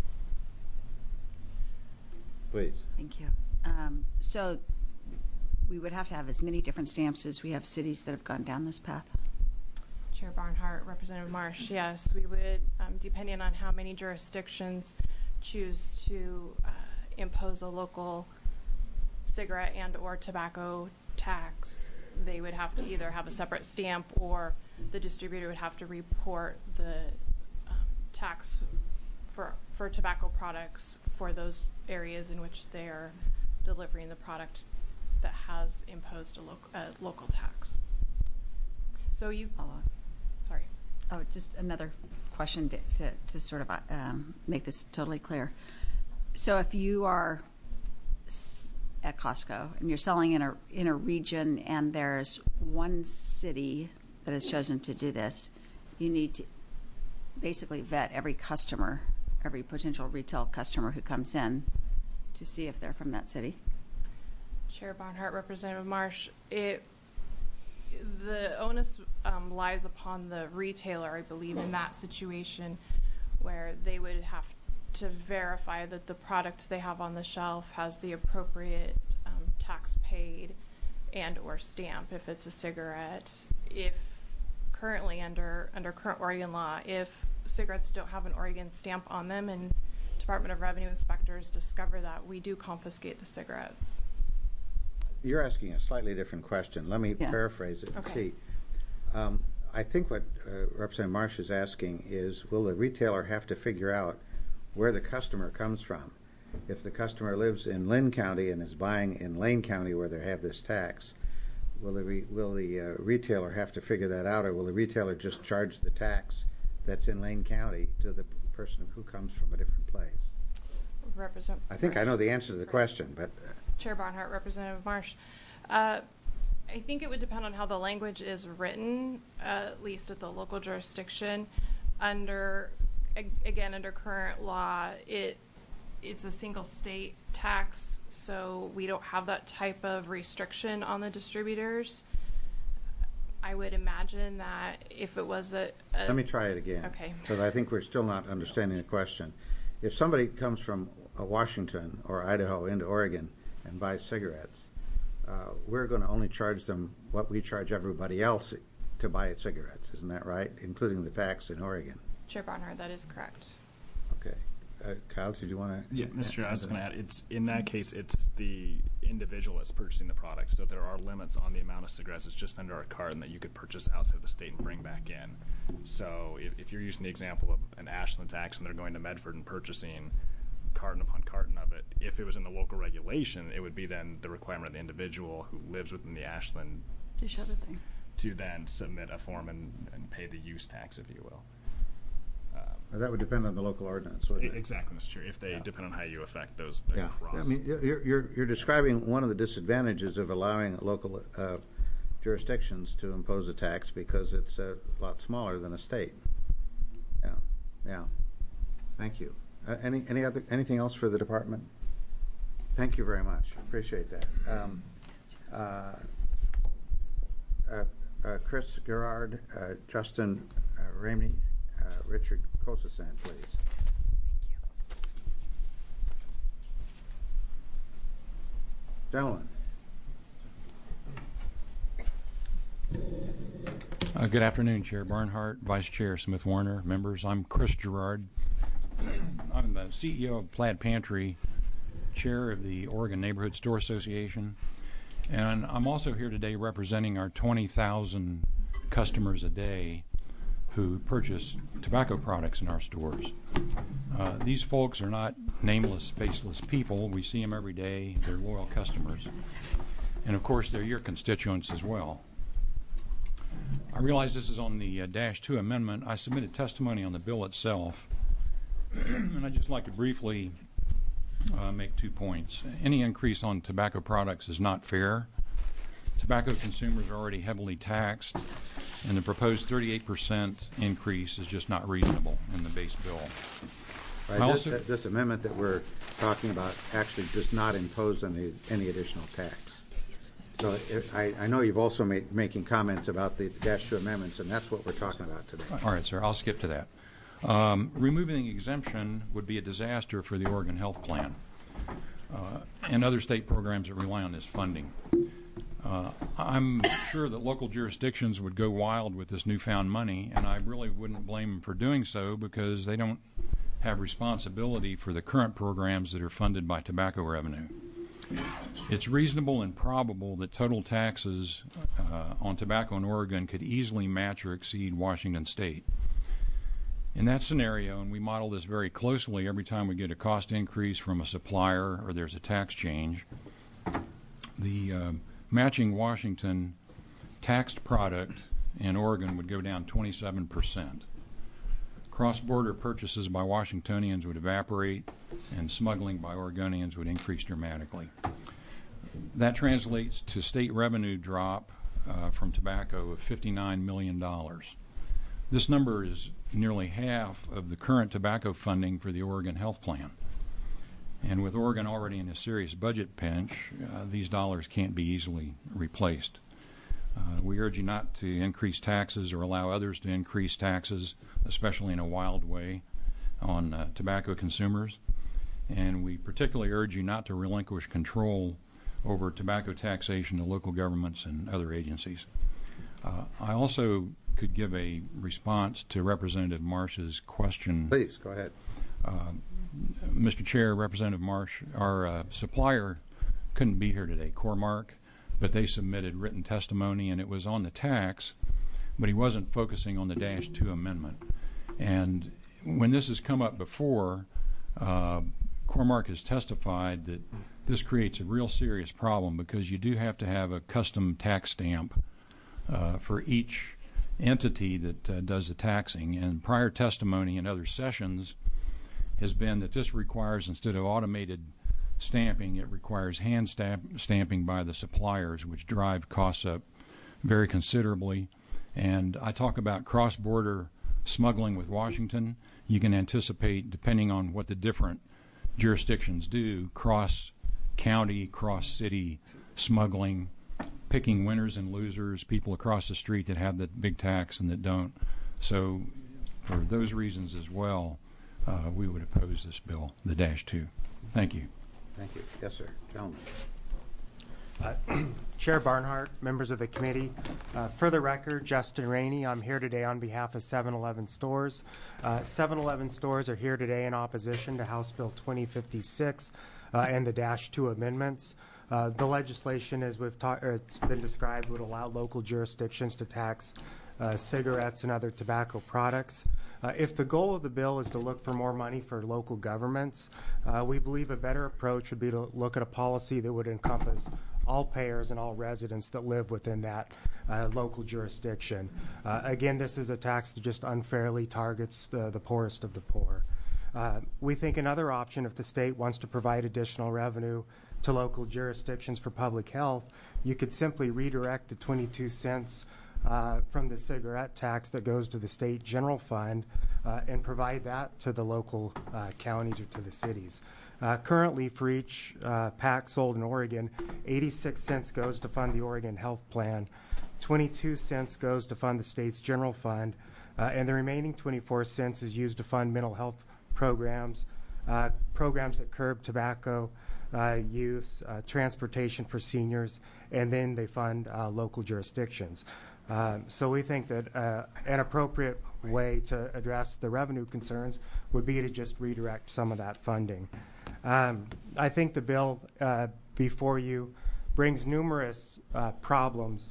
Please. Thank you. Um, so we would have to have as many different stamps as we have cities that have gone down this path. Chair Barnhart, Representative Marsh, yes, we would, um, depending on how many jurisdictions choose to uh, impose a local cigarette and or tobacco tax, they would have to either have a separate stamp or the distributor would have to report the um, tax for, for tobacco products for those areas in which they are delivering the product that has imposed a, lo a local tax. So you, sorry. Oh, just another question to, to, to sort of um, make this totally clear. So if you are s at Costco and you're selling in a, in a region and there's one city that has chosen to do this, you need to basically vet every customer, every potential retail customer who comes in to see if they're from that city. Chair Barnhart, Representative Marsh, it, the onus um, lies upon the retailer, I believe, in that situation where they would have to verify that the product they have on the shelf has the appropriate um, tax paid and or stamp if it's a cigarette. If currently under, under current Oregon law, if cigarettes don't have an Oregon stamp on them and Department of Revenue inspectors discover that, we do confiscate the cigarettes. You're asking a slightly different question. Let me Yeah. paraphrase it and Okay. see. Um, I think what uh, Representative Marsh is asking is, will the retailer have to figure out where the customer comes from? If the customer lives in Lynn County and is buying in Lane County where they have this tax, will the, re will the uh, retailer have to figure that out, or will the retailer just charge the tax that's in Lane County to the person who comes from a different place? Represent I think I know the answer to the question, but uh, Chair Barnhart, Representative Marsh. Uh, I think it would depend on how the language is written, uh, at least at the local jurisdiction. Under, ag again, under current law, it it's a single state tax, so we don't have that type of restriction on the distributors. I would imagine that if it was a, a let me try it again. Okay. Because I think we're still not understanding the question. If somebody comes from uh, Washington or Idaho into Oregon and buys cigarettes, uh, we're going to only charge them what we charge everybody else to buy cigarettes. Isn't that right? Including the tax in Oregon. Chair Barnhart, that is correct. Okay. Uh, Kyle, did you want to? Yeah, Mister Chair, I was going to add, it's, in that case, it's the individual that's purchasing the product, so there are limits on the amount of cigarettes. It's just under a carton that you could purchase outside of the state and bring back in. So if, if you're using the example of an Ashland tax and they're going to Medford and purchasing carton upon carton of it, if it was in the local regulation, it would be then the requirement of the individual who lives within the Ashland To show the thing. to then submit a form and, and pay the use tax, if you will. Well, that would depend on the local ordinance, wouldn't it? Exactly, Mister Chair, if they depend on how you affect those the Yeah. cross. I mean, you're, you're, you're describing one of the disadvantages of allowing local uh, jurisdictions to impose a tax because it's a lot smaller than a state. Yeah, yeah. Thank you. Uh, any, any other, anything else for the department? Thank you very much. Appreciate that. Um, uh, uh, uh, Chris Gerard, uh, Justin uh, Ramey, uh, Richard Kosasan, please. Gentlemen. Uh, good afternoon, Chair Barnhart, Vice Chair Smith Warner, members. I'm Chris Gerard. I'm the C E O of Plaid Pantry, Chair of the Oregon Neighborhood Store Association, and I'm also here today representing our twenty thousand customers a day who purchase tobacco products in our stores. Uh, these folks are not nameless, faceless people. We see them every day. They're loyal customers. And of course, they're your constituents as well. I realize this is on the uh, Dash two amendment. I submitted testimony on the bill itself, and I'd just like to briefly uh, make two points. Any increase on tobacco products is not fair. Tobacco consumers are already heavily taxed, and the proposed thirty-eight percent increase is just not reasonable in the base bill. Right, this, also, this amendment that we're talking about actually does not impose any, any additional tax. So it, I, I know you've also made making comments about the Dash two amendments, and that's what we're talking about today. All right, sir. I'll skip to that. Um, removing the exemption would be a disaster for the Oregon Health Plan uh, and other state programs that rely on this funding. Uh, I'm sure that local jurisdictions would go wild with this newfound money, and I really wouldn't blame them for doing so because they don't have responsibility for the current programs that are funded by tobacco revenue. It's reasonable and probable that total taxes uh, on tobacco in Oregon could easily match or exceed Washington State. In that scenario, and we model this very closely every time we get a cost increase from a supplier or there's a tax change, the uh, matching Washington taxed product in Oregon would go down twenty-seven percent. Cross-border purchases by Washingtonians would evaporate, and smuggling by Oregonians would increase dramatically. That translates to state revenue drop uh, from tobacco of fifty-nine million dollars. This number is nearly half of the current tobacco funding for the Oregon Health Plan. And with Oregon already in a serious budget pinch, uh, these dollars can't be easily replaced. Uh, we urge you not to increase taxes or allow others to increase taxes, especially in a wild way, on uh, tobacco consumers. And we particularly urge you not to relinquish control over tobacco taxation to local governments and other agencies. Uh, I also could give a response to Representative Marsh's question. Please, go ahead. Uh, Mister Chair, Representative Marsh, our uh, supplier couldn't be here today, Cormark, but they submitted written testimony, and it was on the tax, but he wasn't focusing on the Dash two amendment. And when this has come up before, uh, Cormark has testified that this creates a real serious problem because you do have to have a custom tax stamp uh, for each entity that uh, does the taxing. And prior testimony in other sessions has been that this requires, instead of automated stamping, it requires hand stamp stamping by the suppliers, which drive costs up very considerably. And I talk about cross-border smuggling with Washington. You can anticipate, depending on what the different jurisdictions do, cross-county, cross-city smuggling, picking winners and losers, people across the street that have the big tax and that don't. So for those reasons as well, uh, we would oppose this bill, the Dash two. Thank you. Thank you. Yes, sir. Gentlemen. Uh, Chair Barnhart, members of the committee, uh, for the record, Justin Rainey. I'm here today on behalf of seven eleven stores. Uh, seven eleven stores are here today in opposition to House Bill twenty fifty-six uh, and the Dash two amendments. Uh, the legislation, as we've talked, it's been described, would allow local jurisdictions to tax uh, cigarettes and other tobacco products. Uh, if the goal of the bill is to look for more money for local governments, uh, we believe a better approach would be to look at a policy that would encompass all payers and all residents that live within that uh, local jurisdiction. Uh, again, this is a tax that just unfairly targets the, the poorest of the poor. Uh, we think another option, if the state wants to provide additional revenue to local jurisdictions for public health, you could simply redirect the twenty-two cents uh, from the cigarette tax that goes to the state general fund uh, and provide that to the local uh, counties or to the cities. Uh, currently, for each uh, pack sold in Oregon, eighty-six cents goes to fund the Oregon Health Plan, twenty-two cents goes to fund the state's general fund, uh, and the remaining twenty-four cents is used to fund mental health programs, uh, programs that curb tobacco uh, use, uh, transportation for seniors, and then they fund uh, local jurisdictions. Uh, so we think that uh, an appropriate way to address the revenue concerns would be to just redirect some of that funding. Um, I think the bill uh, before you brings numerous uh, problems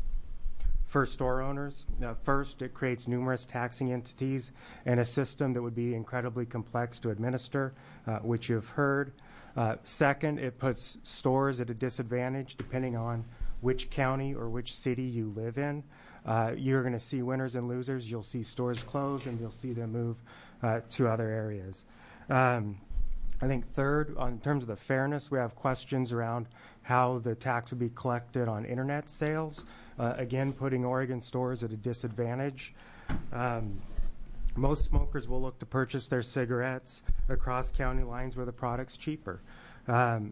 for store owners. Uh, first, it creates numerous taxing entities and a system that would be incredibly complex to administer, uh, which you've heard. Uh, second, it puts stores at a disadvantage depending on which county or which city you live in. Uh, you're going to see winners and losers. You'll see stores close and you'll see them move uh, to other areas. Um, I think third, on, in terms of the fairness, we have questions around how the tax would be collected on internet sales. Uh, again, putting Oregon stores at a disadvantage. Um, most smokers will look to purchase their cigarettes across county lines where the product's cheaper. Um,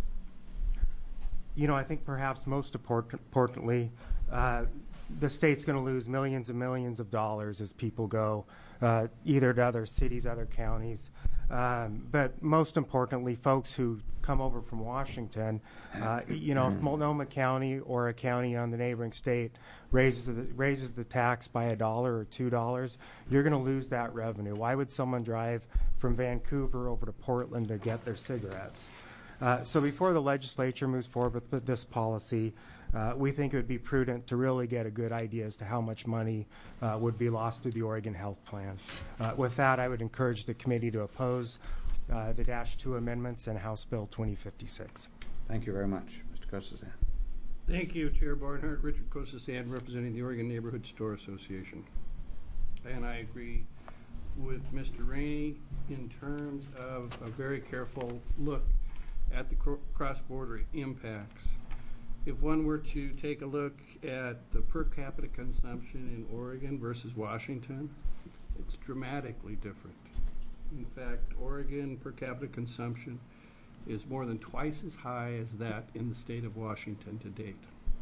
you know, I think perhaps most important, importantly, uh, the state's going to lose millions and millions of dollars as people go uh, either to other cities, other counties. Um, but most importantly, folks who come over from Washington, uh, you know, if Multnomah County or a county on the neighboring state raises the, raises the tax by a dollar or two dollars, you're going to lose that revenue. Why would someone drive from Vancouver over to Portland to get their cigarettes? Uh, so before the legislature moves forward with, with this policy, uh, we think it would be prudent to really get a good idea as to how much money uh, would be lost through the Oregon Health Plan. Uh, with that, I would encourage the committee to oppose uh, the Dash two amendments and House Bill twenty fifty-six. Thank you very much. Mister Kosazan. Thank you, Chair Barnhart. Richard Kosazan, representing the Oregon Neighborhood Store Association. And I agree with Mister Rainey in terms of a very careful look at the cross-border impacts. If one were to take a look at the per capita consumption in Oregon versus Washington, it's dramatically different. In fact, Oregon per capita consumption is more than twice as high as that in the state of Washington to date.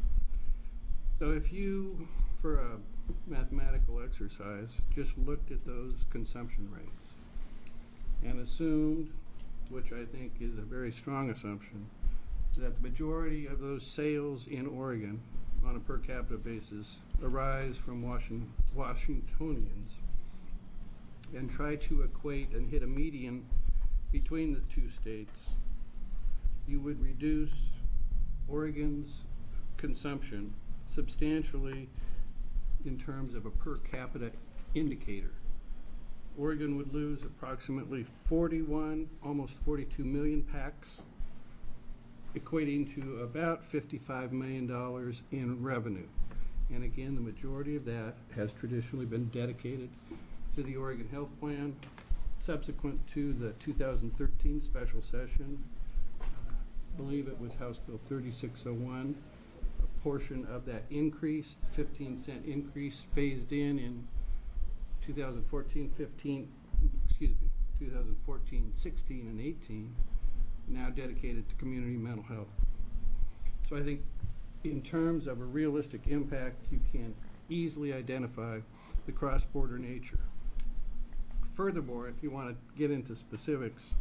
So if you, for a mathematical exercise, just looked at those consumption rates and assumed, which I think is a very strong assumption, that the majority of those sales in Oregon on a per capita basis arise from Washington, Washingtonians, and try to equate and hit a median between the two states, you would reduce Oregon's consumption substantially in terms of a per capita indicator. Oregon would lose approximately forty-one, almost forty-two million packs, equating to about fifty-five million dollars in revenue. And again, the majority of that has traditionally been dedicated to the Oregon Health Plan. Subsequent to the two thousand thirteen special session, I believe it was House Bill thirty-six oh one, a portion of that increase, fifteen cent increase, phased in in two thousand fourteen fifteen, excuse me, two thousand fourteen sixteen and eighteen, now dedicated to community mental health. So I think in terms of a realistic impact, you can easily identify the cross-border nature. Furthermore, if you want to get into specifics,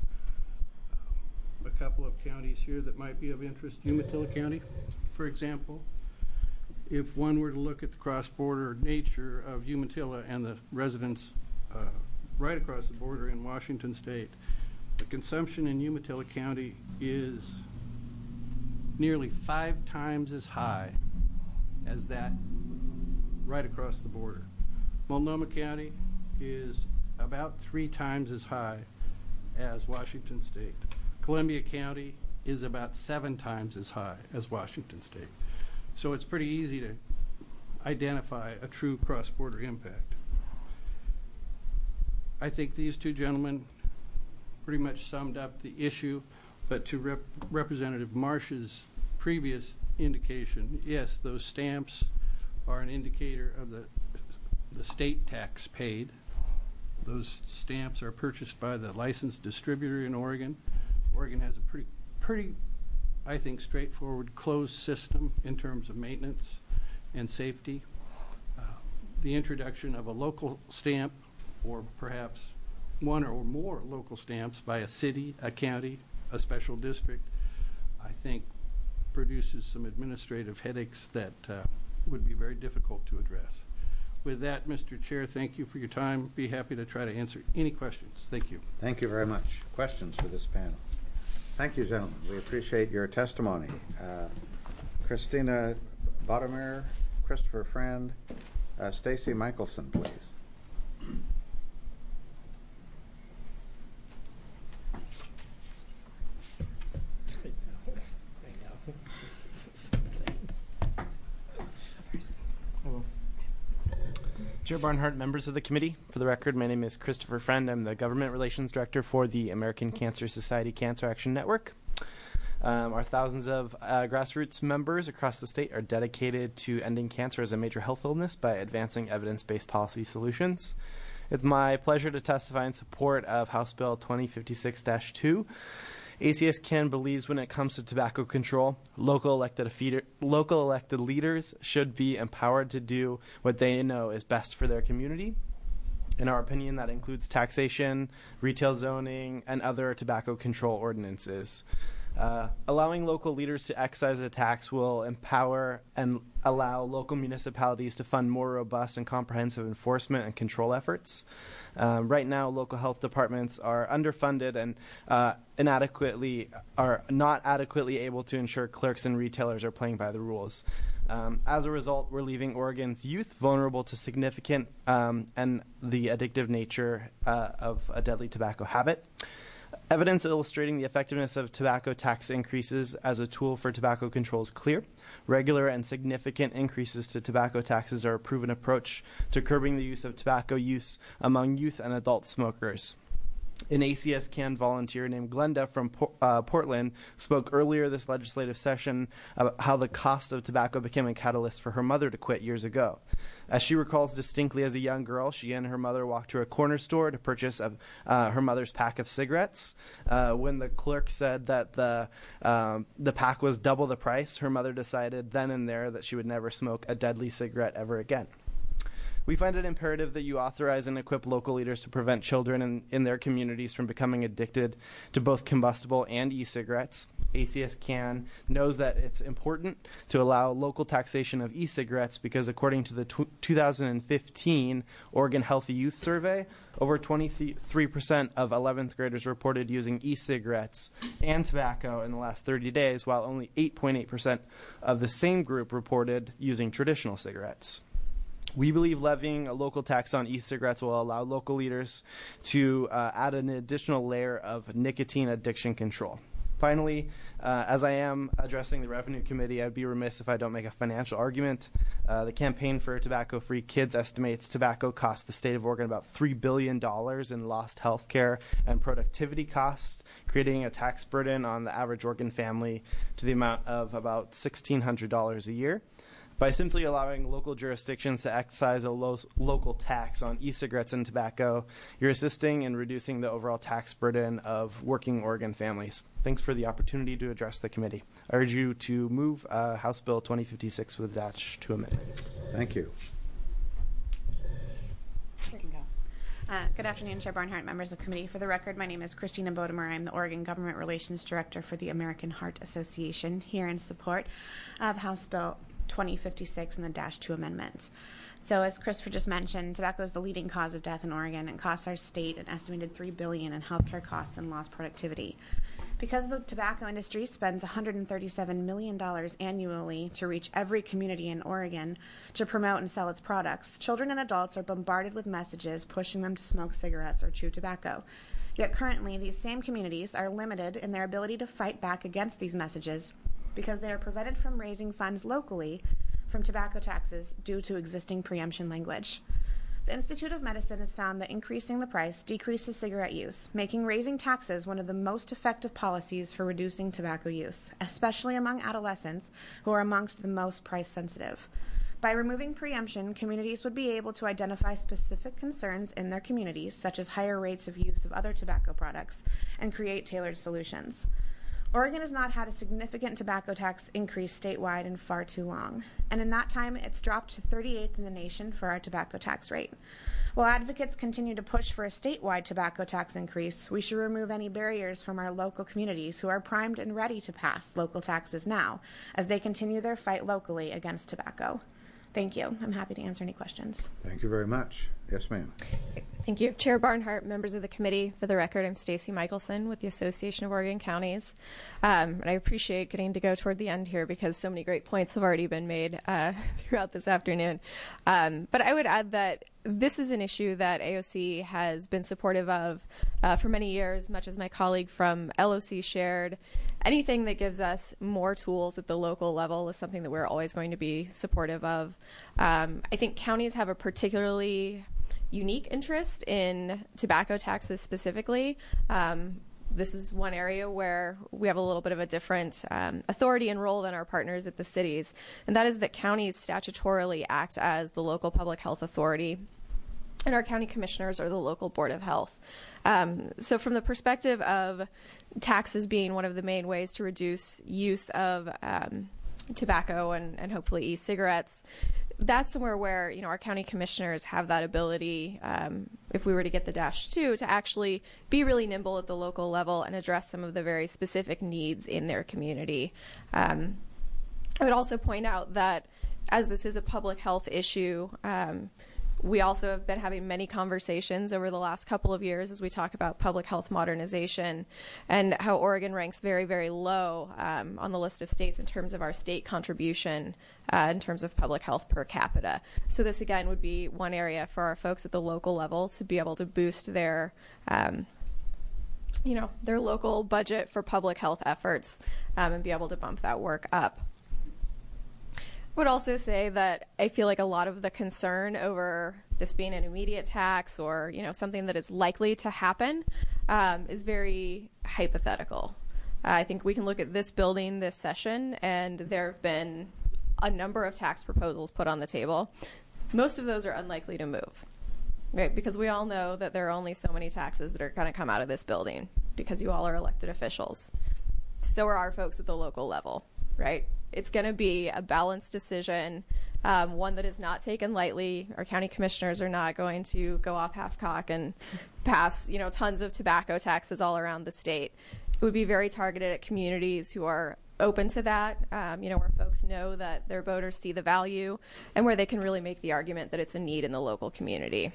a couple of counties here that might be of interest, Umatilla County, for example. If one were to look at the cross-border nature of Umatilla and the residents uh, right across the border in Washington State, the consumption in Umatilla County is nearly five times as high as that right across the border. Multnomah County is about three times as high as Washington State. Columbia County is about seven times as high as Washington State. So it's pretty easy to identify a true cross-border impact. I think these two gentlemen pretty much summed up the issue, but to Rep Representative Marsh's previous indication, yes, those stamps are an indicator of the, the state tax paid. Those stamps are purchased by the licensed distributor in Oregon. Oregon has a pretty, pretty, I think, straightforward closed system in terms of maintenance and safety. Uh, the introduction of a local stamp, or perhaps one or more local stamps by a city, a county, a special district, I think produces some administrative headaches that uh, would be very difficult to address. With that, Mister Chair, thank you for your time. Be happy to try to answer any questions. Thank you. Thank you very much. Questions for this panel? Thank you, gentlemen. We appreciate your testimony. Uh, Christina Bottomer, Christopher Friend, uh, Stacy Michelson, please. Hello. Chair Barnhart, members of the committee, for the record, my name is Christopher Friend. I'm the Government Relations Director for the American Cancer Society Cancer Action Network. Um, our thousands of uh, grassroots members across the state are dedicated to ending cancer as a major health illness by advancing evidence-based policy solutions. It's my pleasure to testify in support of House Bill twenty fifty-six dash two. A C S C A N believes when it comes to tobacco control, local elected, feeder, local elected leaders should be empowered to do what they know is best for their community. In our opinion, that includes taxation, retail zoning, and other tobacco control ordinances. Uh, allowing local leaders to excise a tax will empower and allow local municipalities to fund more robust and comprehensive enforcement and control efforts. Uh, right now, local health departments are underfunded and uh, inadequately are not adequately able to ensure clerks and retailers are playing by the rules. Um, as a result, we're leaving Oregon's youth vulnerable to significant um, and the addictive nature uh, of a deadly tobacco habit. Evidence illustrating the effectiveness of tobacco tax increases as a tool for tobacco control is clear. Regular and significant increases to tobacco taxes are a proven approach to curbing the use of tobacco use among youth and adult smokers. An A C S C A N volunteer named Glenda from uh, Portland spoke earlier this legislative session about how the cost of tobacco became a catalyst for her mother to quit years ago. As she recalls distinctly, as a young girl, she and her mother walked to a corner store to purchase a, uh, her mother's pack of cigarettes. Uh, when the clerk said that the um, the pack was double the price, her mother decided then and there that she would never smoke a deadly cigarette ever again. We find it imperative that you authorize and equip local leaders to prevent children in, in their communities from becoming addicted to both combustible and e-cigarettes. A C S C A N knows that it's important to allow local taxation of e-cigarettes because according to the two thousand fifteen Oregon Healthy Youth Survey, over twenty-three percent of eleventh graders reported using e-cigarettes and tobacco in the last thirty days, while only eight point eight percent of the same group reported using traditional cigarettes. We believe levying a local tax on e-cigarettes will allow local leaders to uh, add an additional layer of nicotine addiction control. Finally, uh, as I am addressing the Revenue Committee, I'd be remiss if I don't make a financial argument. Uh, the Campaign for Tobacco-Free Kids estimates tobacco costs the state of Oregon about three billion dollars in lost health care and productivity costs, creating a tax burden on the average Oregon family to the amount of about sixteen hundred dollars a year. By simply allowing local jurisdictions to excise a lo- local tax on e-cigarettes and tobacco, you're assisting in reducing the overall tax burden of working Oregon families. Thanks for the opportunity to address the committee. I urge you to move uh, House Bill twenty fifty-six with dash two amendments. Thank you. Uh, good afternoon, Chair Barnhart, members of the committee. For the record, my name is Christina Bodemer. I'm the Oregon Government Relations Director for the American Heart Association, here in support of House Bill twenty fifty-six and the dash two amendments. So as Christopher just mentioned, tobacco is the leading cause of death in Oregon and costs our state an estimated three billion dollars in healthcare costs and lost productivity. Because the tobacco industry spends one hundred thirty-seven million dollars annually to reach every community in Oregon to promote and sell its products, children and adults are bombarded with messages pushing them to smoke cigarettes or chew tobacco. Yet currently, these same communities are limited in their ability to fight back against these messages because they are prevented from raising funds locally from tobacco taxes due to existing preemption language. The Institute of Medicine has found that increasing the price decreases cigarette use, making raising taxes one of the most effective policies for reducing tobacco use, especially among adolescents who are amongst the most price sensitive. By removing preemption, communities would be able to identify specific concerns in their communities, such as higher rates of use of other tobacco products, and create tailored solutions. Oregon has not had a significant tobacco tax increase statewide in far too long, and in that time it's dropped to thirty-eighth in the nation for our tobacco tax rate. While advocates continue to push for a statewide tobacco tax increase, we should remove any barriers from our local communities who are primed and ready to pass local taxes now as they continue their fight locally against tobacco. Thank you. I'm happy to answer any questions. Thank you very much. Yes, ma'am. Thank you. Chair Barnhart, members of the committee. For the record, I'm Stacy Michelson with the Association of Oregon Counties. Um, and I appreciate getting to go toward the end here because so many great points have already been made uh, throughout this afternoon. Um, but I would add that this is an issue that A O C has been supportive of uh, for many years, much as my colleague from L O C shared. Anything that gives us more tools at the local level is something that we're always going to be supportive of. Um, I think counties have a particularly unique interest in tobacco taxes specifically. Um, this is one area where we have a little bit of a different um, authority and role than our partners at the cities, and that is that counties statutorily act as the local public health authority, and our county commissioners are the local board of health. Um, so from the perspective of taxes being one of the main ways to reduce use of um, tobacco and, and hopefully e-cigarettes, that's somewhere where, you know, our county commissioners have that ability, um, if we were to get the dash two, to actually be really nimble at the local level and address some of the very specific needs in their community. Um, I would also point out that as this is a public health issue, um, we also have been having many conversations over the last couple of years as we talk about public health modernization and how Oregon ranks very, very low um, on the list of states in terms of our state contribution uh, in terms of public health per capita. So this, again, would be one area for our folks at the local level to be able to boost their um, you know, their local budget for public health efforts um, and be able to bump that work up. I would also say that I feel like a lot of the concern over this being an immediate tax or, you know, something that is likely to happen um, is very hypothetical. Uh, I think we can look at this building this session, and there have been a number of tax proposals put on the table. Most of those are unlikely to move, right? Because we all know that there are only so many taxes that are going to come out of this building because you all are elected officials. So are our folks at the local level, right? It's going to be a balanced decision, um, one that is not taken lightly. Our county commissioners are not going to go off half-cock and pass, you know, tons of tobacco taxes all around the state. It would be very targeted at communities who are open to that, um, you know, where folks know that their voters see the value and where they can really make the argument that it's a need in the local community.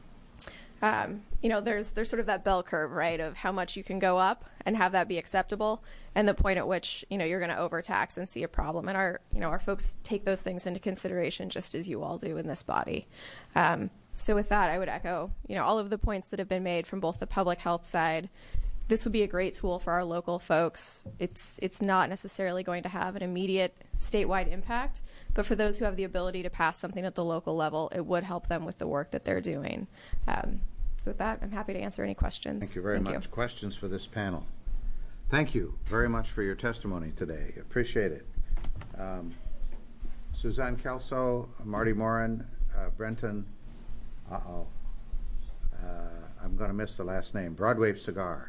Um, you know, there's there's sort of that bell curve, right, of how much you can go up and have that be acceptable, and the point at which, you know, you're going to overtax and see a problem. And our, you know, our folks take those things into consideration just as you all do in this body. Um, so with that, I would echo, you know, all of the points that have been made from both the public health side. This would be a great tool for our local folks. It's it's not necessarily going to have an immediate statewide impact, but for those who have the ability to pass something at the local level, it would help them with the work that they're doing. Um, so with that, I'm happy to answer any questions. Thank you very Thank much. You. Questions for this panel? Thank you very much for your testimony today. Appreciate it. Um, Suzanne Kelso, Marty Morin, uh, Brenton, uh-oh, uh, I'm going to miss the last name, Broadway Cigar.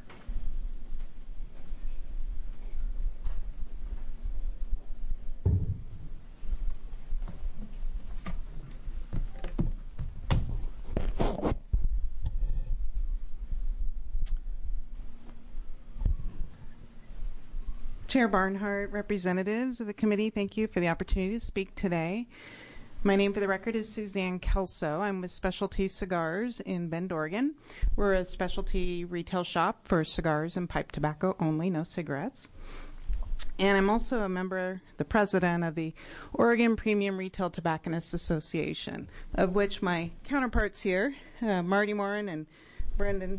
Chair Barnhart, representatives of the committee, thank you for the opportunity to speak today. My name for the record is Suzanne Kelso. I'm with Specialty Cigars in Bend, Oregon. We're a specialty retail shop for cigars and pipe tobacco only, no cigarettes. And I'm also a member, the president of the Oregon Premium Retail Tobacconists Association, of which my counterparts here, uh, Marty Morin and Brendan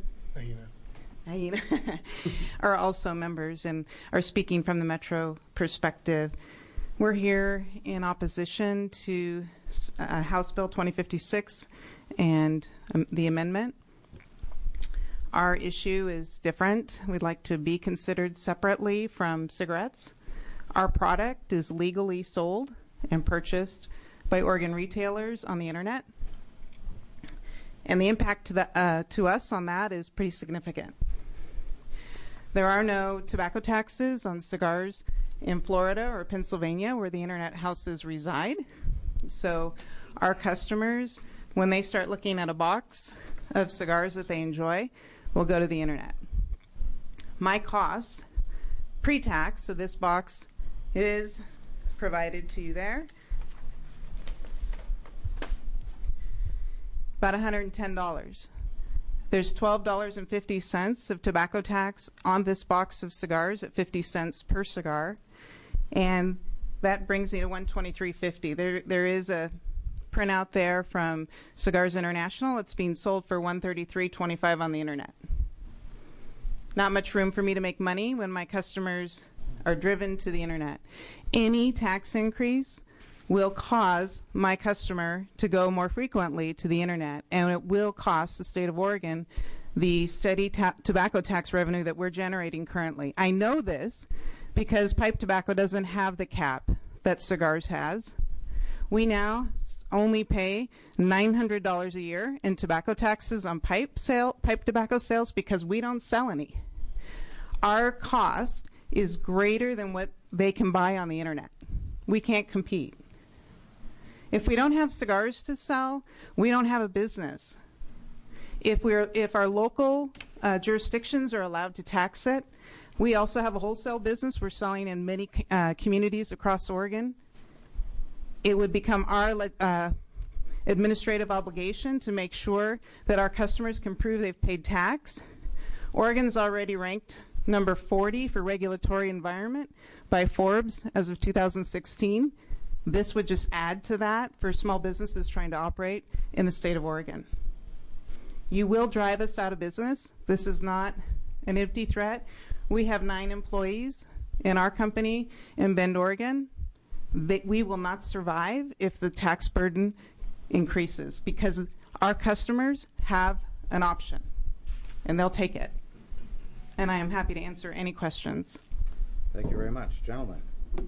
are also members and are speaking from the Metro perspective. We're here in opposition to uh, House Bill twenty fifty-six and um, the amendment. Our issue is different. We'd like to be considered separately from cigarettes. Our product is legally sold and purchased by Oregon retailers on the internet. And the impact to, the, uh, to us on that is pretty significant. There are no tobacco taxes on cigars in Florida or Pennsylvania where the internet houses reside. So our customers, when they start looking at a box of cigars that they enjoy, will go to the internet. My cost, pre-tax, so this box is provided to you there, about one hundred ten dollars. There's twelve dollars and fifty cents of tobacco tax on this box of cigars at fifty cents per cigar, and that brings me to one hundred twenty-three dollars and fifty cents. There, there is a printout there from Cigars International. It's being sold for one hundred thirty-three dollars and twenty-five cents on the internet. Not much room for me to make money when my customers are driven to the internet. Any tax increase will cause my customer to go more frequently to the internet, and it will cost the state of Oregon the steady ta- tobacco tax revenue that we're generating currently. I know this because pipe tobacco doesn't have the cap that cigars has. We now only pay nine hundred dollars a year in tobacco taxes on pipe sale, pipe tobacco sales because we don't sell any. Our cost is greater than what they can buy on the internet. We can't compete. If we don't have cigars to sell, we don't have a business. If we're if our local uh, jurisdictions are allowed to tax it, we also have a wholesale business. We're selling in many uh, communities across Oregon. It would become our uh, administrative obligation to make sure that our customers can prove they've paid tax. Oregon's already ranked number forty for regulatory environment by Forbes as of two thousand sixteen. This would just add to that for small businesses trying to operate in the state of Oregon. You will drive us out of business. This is not an empty threat. We have nine employees in our company in Bend, Oregon. They, we will not survive if the tax burden increases because our customers have an option, and they'll take it. And I am happy to answer any questions. Thank you very much. Gentlemen.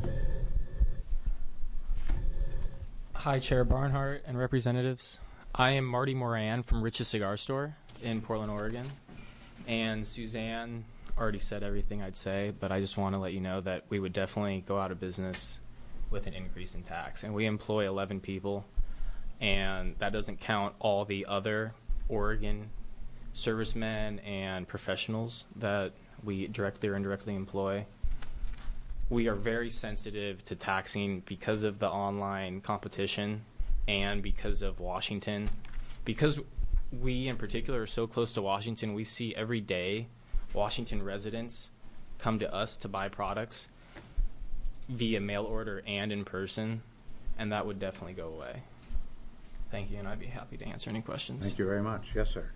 Hi, Chair Barnhart and representatives. I am Marty Moran from Rich's Cigar Store in Portland, Oregon. And Suzanne already said everything I'd say, but I just want to let you know that we would definitely go out of business with an increase in tax. And we employ eleven people, and that doesn't count all the other Oregon servicemen and professionals that we directly or indirectly employ. We are very sensitive to taxing because of the online competition and because of Washington. Because we in particular are so close to Washington, we see every day Washington residents come to us to buy products via mail order and in person, and that would definitely go away. Thank you, and I'd be happy to answer any questions. Thank you very much. Yes, sir.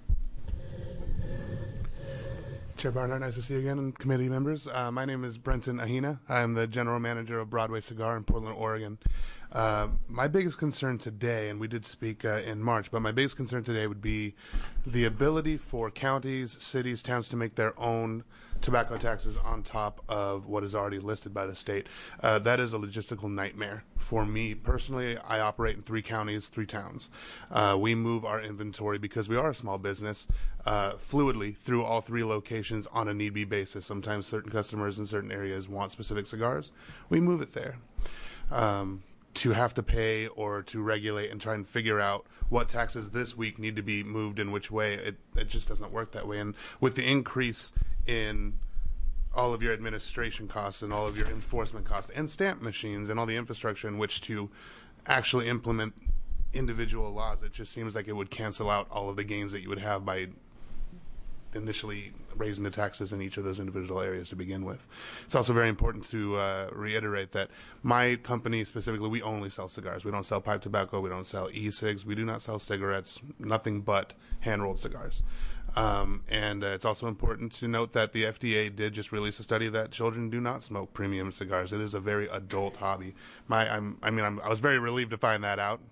Chair Barnhart, nice to see you again, and committee members. Uh, my name is Brenton Ahina. I'm the general manager of Broadway Cigar in Portland, Oregon. Uh, my biggest concern today, and we did speak uh, in March, but my biggest concern today would be the ability for counties, cities, towns to make their own tobacco taxes on top of what is already listed by the state. Uh, that is a logistical nightmare. For me personally, I operate in three counties, three towns. Uh, we move our inventory, because we are a small business, uh, fluidly through all three locations on a need-be basis. Sometimes certain customers in certain areas want specific cigars. We move it there. Um, to have to pay or to regulate and try and figure out what taxes this week need to be moved in which way, it, it just doesn't work that way. And with the increase in all of your administration costs and all of your enforcement costs and stamp machines and all the infrastructure in which to actually implement individual laws, it just seems like it would cancel out all of the gains that you would have by initially raising the taxes in each of those individual areas to begin with. It's also very important to uh, reiterate that my company specifically, we only sell cigars. We don't sell pipe tobacco. We don't sell e-cigs. We do not sell cigarettes, nothing but hand-rolled cigars. Um, and uh, it's also important to note that the F D A did just release a study that children do not smoke premium cigars. It is a very adult hobby. My, I'm, I mean, I'm, I was very relieved to find that out.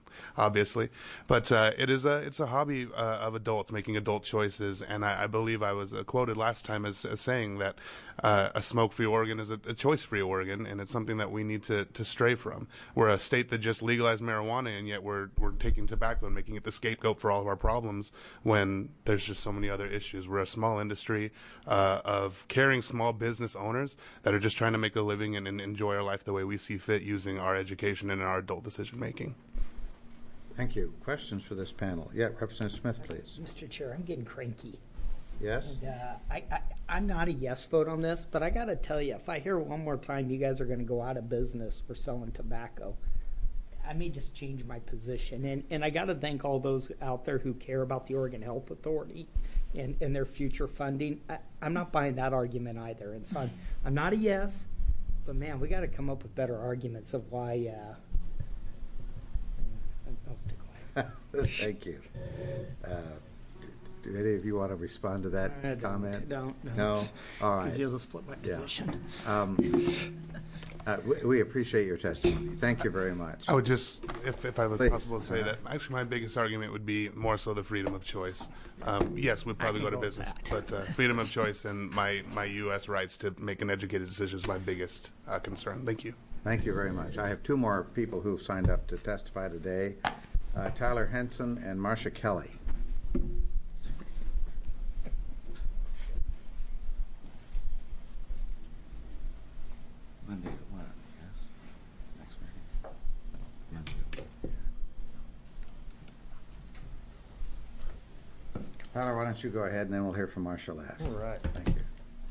obviously. But uh, it is a it's a hobby uh, of adults making adult choices, and I, I believe I was uh, quoted last time as, as saying that uh, a smoke-free Oregon is a, a choice-free Oregon, and it's something that we need to, to stray from. We're a state that just legalized marijuana, and yet we're we're taking tobacco and making it the scapegoat for all of our problems when there's just so many other issues. We're a small industry uh, of caring small business owners that are just trying to make a living and, and enjoy our life the way we see fit using our education and our adult decision-making. Thank you. Questions for this panel? Yeah, Representative Smith, please. Mister Chair, I'm getting cranky. Yes? And, uh, I, I, I'm not a yes vote on this, but I got to tell you, if I hear one more time you guys are going to go out of business for selling tobacco, I may just change my position. And, and I got to thank all those out there who care about the Oregon Health Authority and, and their future funding. I, I'm not buying that argument either. And so I'm, I'm not a yes, but man, we got to come up with better arguments of why. Uh, I'll stick quiet. Thank you. Uh, do any of you want to respond to that I don't, comment? Don't. No. No? All right. Because you'll just flip my Yeah. position. Um, uh, we, we appreciate your testimony. Thank you very much. I would just, if, if I was Please. possible to say that, actually my biggest argument would be more so the freedom of choice. Um, yes, we'd probably I go to can go with business, that. but uh, freedom of choice and my, my U S rights to make an educated decision is my biggest uh, concern. Thank you. Thank you very much. I have two more people who've signed up to testify today, uh, Tyler Henson and Marcia Kelly. Monday at one, yes? Next meeting. Monday at one. Tyler, why don't you go ahead and then we'll hear from Marcia last. All right. Thank you.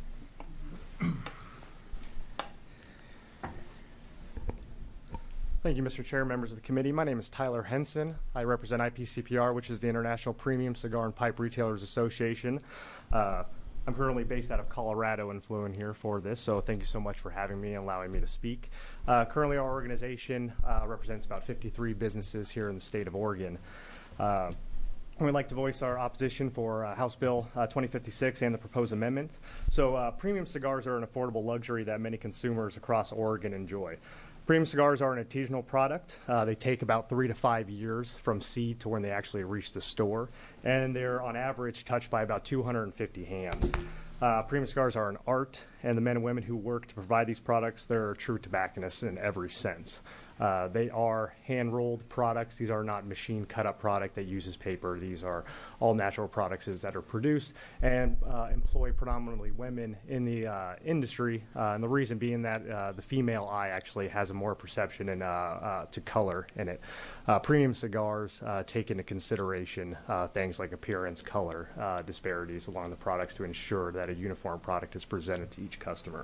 Thank you, Mister Chair, members of the committee. My name is Tyler Henson. I represent I P C P R, which is the International Premium Cigar and Pipe Retailers Association. Uh, I'm currently based out of Colorado and flew in here for this, so thank you so much for having me and allowing me to speak. Uh, currently, our organization uh, represents about fifty-three businesses here in the state of Oregon. Uh, We'd like to voice our opposition for uh, House Bill uh, twenty fifty-six and the proposed amendment. So uh, premium cigars are an affordable luxury that many consumers across Oregon enjoy. Premium cigars are an artisanal product. Uh, they take about three to five years from seed to when they actually reach the store, and they're on average touched by about two hundred fifty hands. Uh, premium cigars are an art, and the men and women who work to provide these products, they're true tobacconists in every sense. Uh, they are hand-rolled products. These are not machine cut-up product that uses paper. These are all natural products that are produced and uh, employ predominantly women in the uh, industry. Uh, and the reason being that uh, the female eye actually has a more perception and uh, uh, to color in it. Uh, premium cigars uh, take into consideration uh, things like appearance, color, uh, disparities along the products to ensure that a uniform product is presented to each customer.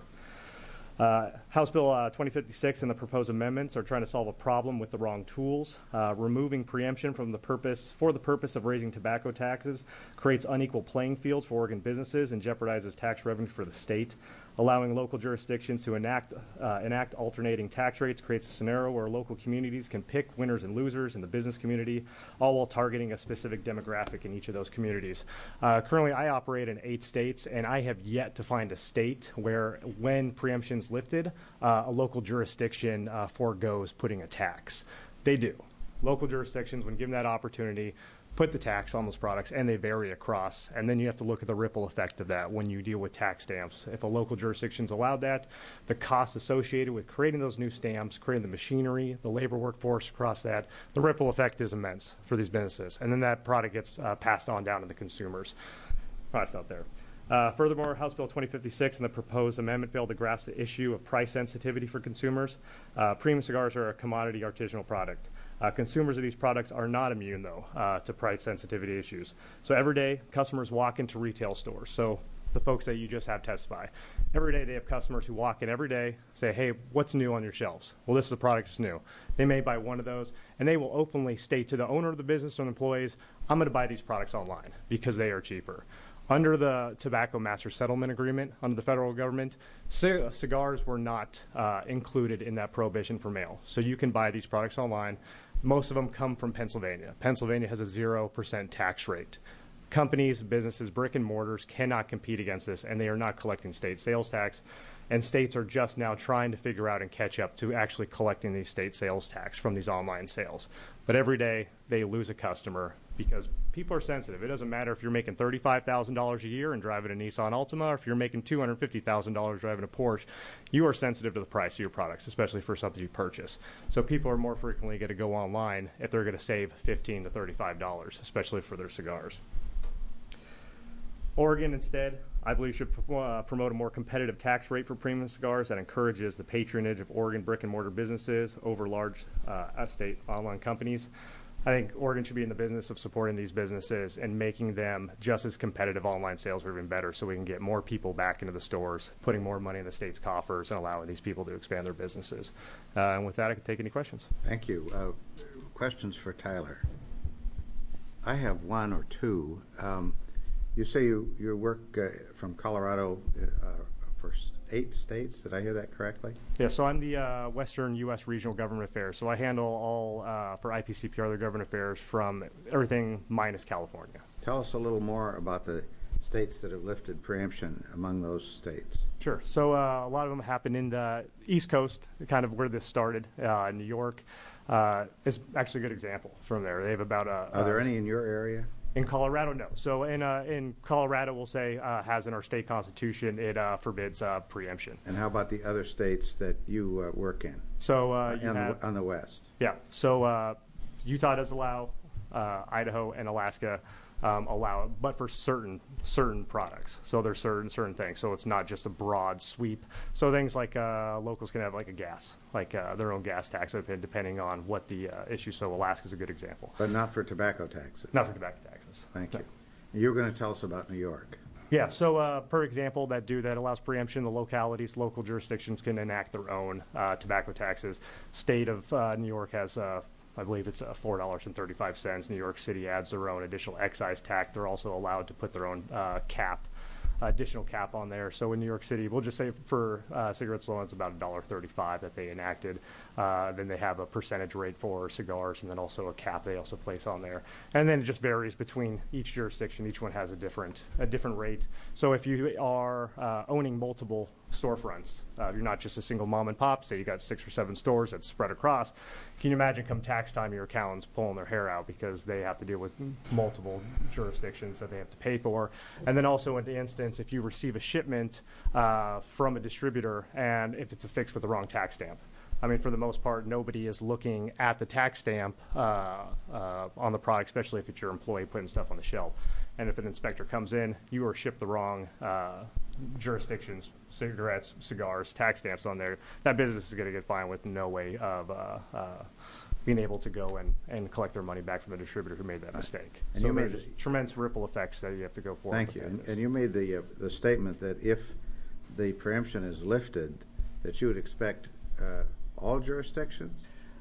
Uh, House Bill uh, twenty fifty-six and the proposed amendments are trying to solve a problem with the wrong tools. Uh, removing preemption from the purpose for the purpose of raising tobacco taxes creates unequal playing fields for Oregon businesses and jeopardizes tax revenue for the state. Allowing local jurisdictions to enact uh, enact alternating tax rates creates a scenario where local communities can pick winners and losers in the business community, all while targeting a specific demographic in each of those communities. Uh, currently, I operate in eight states, and I have yet to find a state where, when preemption is lifted, uh, a local jurisdiction uh, foregoes putting a tax. They do. Local jurisdictions, when given that opportunity, put the tax on those products, and they vary across. And then you have to look at the ripple effect of that when you deal with tax stamps. If a local jurisdiction's allowed that, the costs associated with creating those new stamps, creating the machinery, the labor workforce across that, the ripple effect is immense for these businesses. And then that product gets uh, passed on down to the consumers. Products out there. Uh, furthermore, House Bill twenty fifty-six and the proposed amendment failed to grasp the issue of price sensitivity for consumers. Uh, premium cigars are a commodity artisanal product. Uh, consumers of these products are not immune, though, uh, to price sensitivity issues. So every day, customers walk into retail stores. So the folks that you just have testify. Every day, they have customers who walk in every day, say, hey, what's new on your shelves? Well, this is the product that's new. They may buy one of those, and they will openly state to the owner of the business or employees, I'm going to buy these products online because they are cheaper. Under the Tobacco Master Settlement Agreement, under the federal government, c- cigars were not uh, included in that prohibition for mail. So you can buy these products online. Most of them come from Pennsylvania. Pennsylvania has a zero percent tax rate. companies, businesses, brick and mortars cannot compete against this, and they are not collecting state sales tax. And states are just now trying to figure out and catch up to actually collecting these state sales tax from these online sales. But every day they lose a customer because people are sensitive. It doesn't matter if you're making thirty-five thousand dollars a year and driving a Nissan Altima, or if you're making two hundred fifty thousand dollars driving a Porsche, you are sensitive to the price of your products, especially for something you purchase. So people are more frequently going to go online if they're going to save fifteen to thirty-five dollars, especially for their cigars. Oregon, instead, I believe, should uh, promote a more competitive tax rate for premium cigars that encourages the patronage of Oregon brick-and-mortar businesses over large uh, out-of-state online companies. I think Oregon should be in the business of supporting these businesses and making them just as competitive online sales or even better, so we can get more people back into the stores, putting more money in the state's coffers and allowing these people to expand their businesses. Uh, and with that, I can take any questions. Thank you. Uh, questions for Tyler? I have one or two. Um, You say you, you work uh, from Colorado uh, for eight states. Did I hear that correctly? Yeah, so I'm the uh, Western U S Regional Government Affairs. So I handle all, uh, for I P C P R, the government affairs from everything minus California. Tell us a little more about the states that have lifted preemption among those states. Sure. So uh, a lot of them happen in the East Coast, kind of where this started. Uh, New York uh, is actually a good example from there. They have about a... Are there uh, any in your area? In Colorado, no. So in uh, in Colorado, we'll say uh, has in our state constitution, it uh, forbids uh, preemption. And how about the other states that you uh, work in? So uh, you on, have, the, on the west. Yeah. So uh, Utah does allow, uh, Idaho and Alaska um, allow it, but for certain certain products. So there's certain certain things. So it's not just a broad sweep. So things like uh, locals can have like a gas, like uh, their own gas tax, depending on what the uh, issue. So Alaska's a good example. But not for tobacco taxes. Not for tobacco taxes. Thank no. you. You were going to tell us about New York. Yeah, so uh, per example, that do that allows preemption. The localities, local jurisdictions can enact their own uh, tobacco taxes. State of uh, New York has, uh, I believe it's uh, four dollars and thirty-five cents. New York City adds their own additional excise tax. They're also allowed to put their own uh, cap, additional cap on there. So in New York City, we'll just say for uh, cigarettes alone, it's about one dollar and thirty-five cents that they enacted. Uh, then they have a percentage rate for cigars, and then also a cap they also place on there. And then it just varies between each jurisdiction. Each one has a different a different rate. So if you are uh, owning multiple storefronts, uh, you're not just a single mom and pop, say you got six or seven stores that's spread across, can you imagine come tax time your accountants pulling their hair out because they have to deal with multiple jurisdictions that they have to pay for. And then also in the instance, if you receive a shipment uh, from a distributor and if it's affixed with the wrong tax stamp. I mean, for the most part, nobody is looking at the tax stamp uh, uh, on the product, especially if it's your employee putting stuff on the shelf. And if an inspector comes in, you are shipped the wrong uh, jurisdictions, cigarettes, cigars, tax stamps on there, that business is going to get fined with no way of uh, uh, being able to go and, and collect their money back from the distributor who made that mistake. And so you made there's tremendous ripple effects that you have to go forward Thank with you. that. And, and you made the, uh, the statement that if the preemption is lifted, that you would expect uh, all jurisdictions,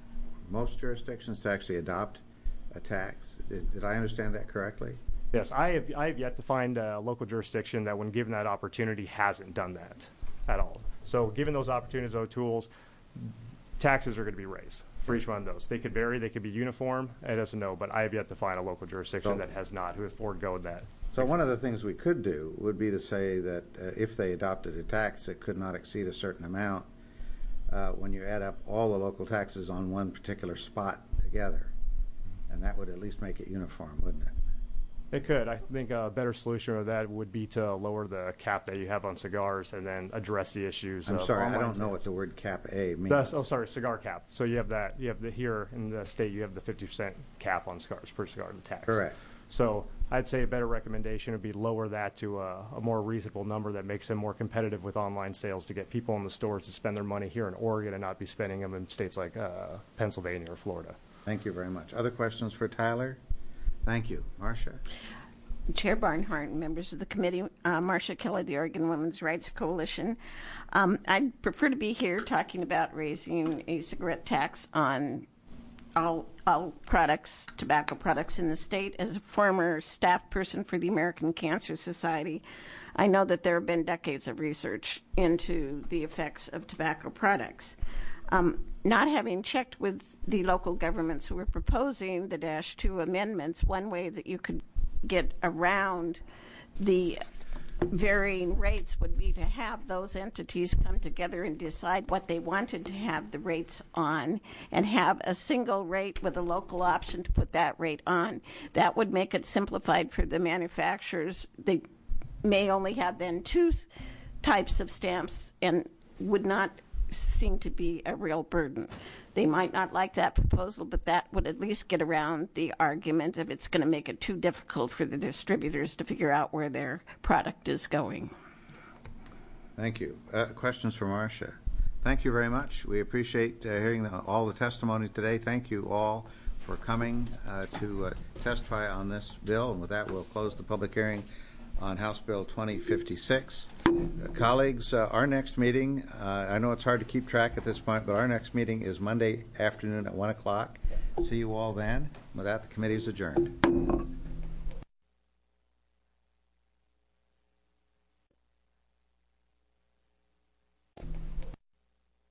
most jurisdictions to actually adopt a tax. Did, did I understand that correctly? Yes, I have, I have yet to find a local jurisdiction that when given that opportunity hasn't done that at all. So given those opportunities, those tools, taxes are going to be raised for each one of those. They could vary, they could be uniform, it doesn't know, but I have yet to find a local jurisdiction So- that has not, who has foregoed that. So one of the things we could do would be to say that uh, if they adopted a tax that could not exceed a certain amount, uh, when you add up all the local taxes on one particular spot together, and that would at least make it uniform, wouldn't it? It could. I think a better solution of that would be to lower the cap that you have on cigars and then address the issues. I'm of sorry, I online don't know sales. what the word cap A means. That's, oh, sorry, cigar cap. So you have that. You have the here in the state. You have the fifty percent cap on cigars per cigar, the tax. Correct. So I'd say a better recommendation would be lower that to a, a more reasonable number that makes them more competitive with online sales to get people in the stores to spend their money here in Oregon and not be spending them in states like uh, Pennsylvania or Florida. Thank you very much. Other questions for Tyler? Thank you. Marcia? Chair Barnhart and members of the committee, uh, Marcia Kelly, the Oregon Women's Rights Coalition. Um, I'd prefer to be here talking about raising a cigarette tax on all, all products, tobacco products in the state. As a former staff person for the American Cancer Society, I know that there have been decades of research into the effects of tobacco products. Um, not having checked with the local governments who were proposing the Dash two amendments, one way that you could get around the varying rates would be to have those entities come together and decide what they wanted to have the rates on and have a single rate with a local option to put that rate on. That would make it simplified for the manufacturers. They may only have then two types of stamps and would not seem to be a real burden. They might not like that proposal, but that would at least get around the argument if it's going to make it too difficult for the distributors to figure out where their product is going. Thank you. Uh, questions for Marcia? Thank you very much. We appreciate uh, hearing the, all the testimony today. Thank you all for coming uh, to uh, testify on this bill. And with that, we'll close the public hearing on House Bill twenty fifty-six. Uh, colleagues, uh, our next meeting, uh, I know it's hard to keep track at this point, but our next meeting is Monday afternoon at one o'clock. See you all then. With that, the committee is adjourned.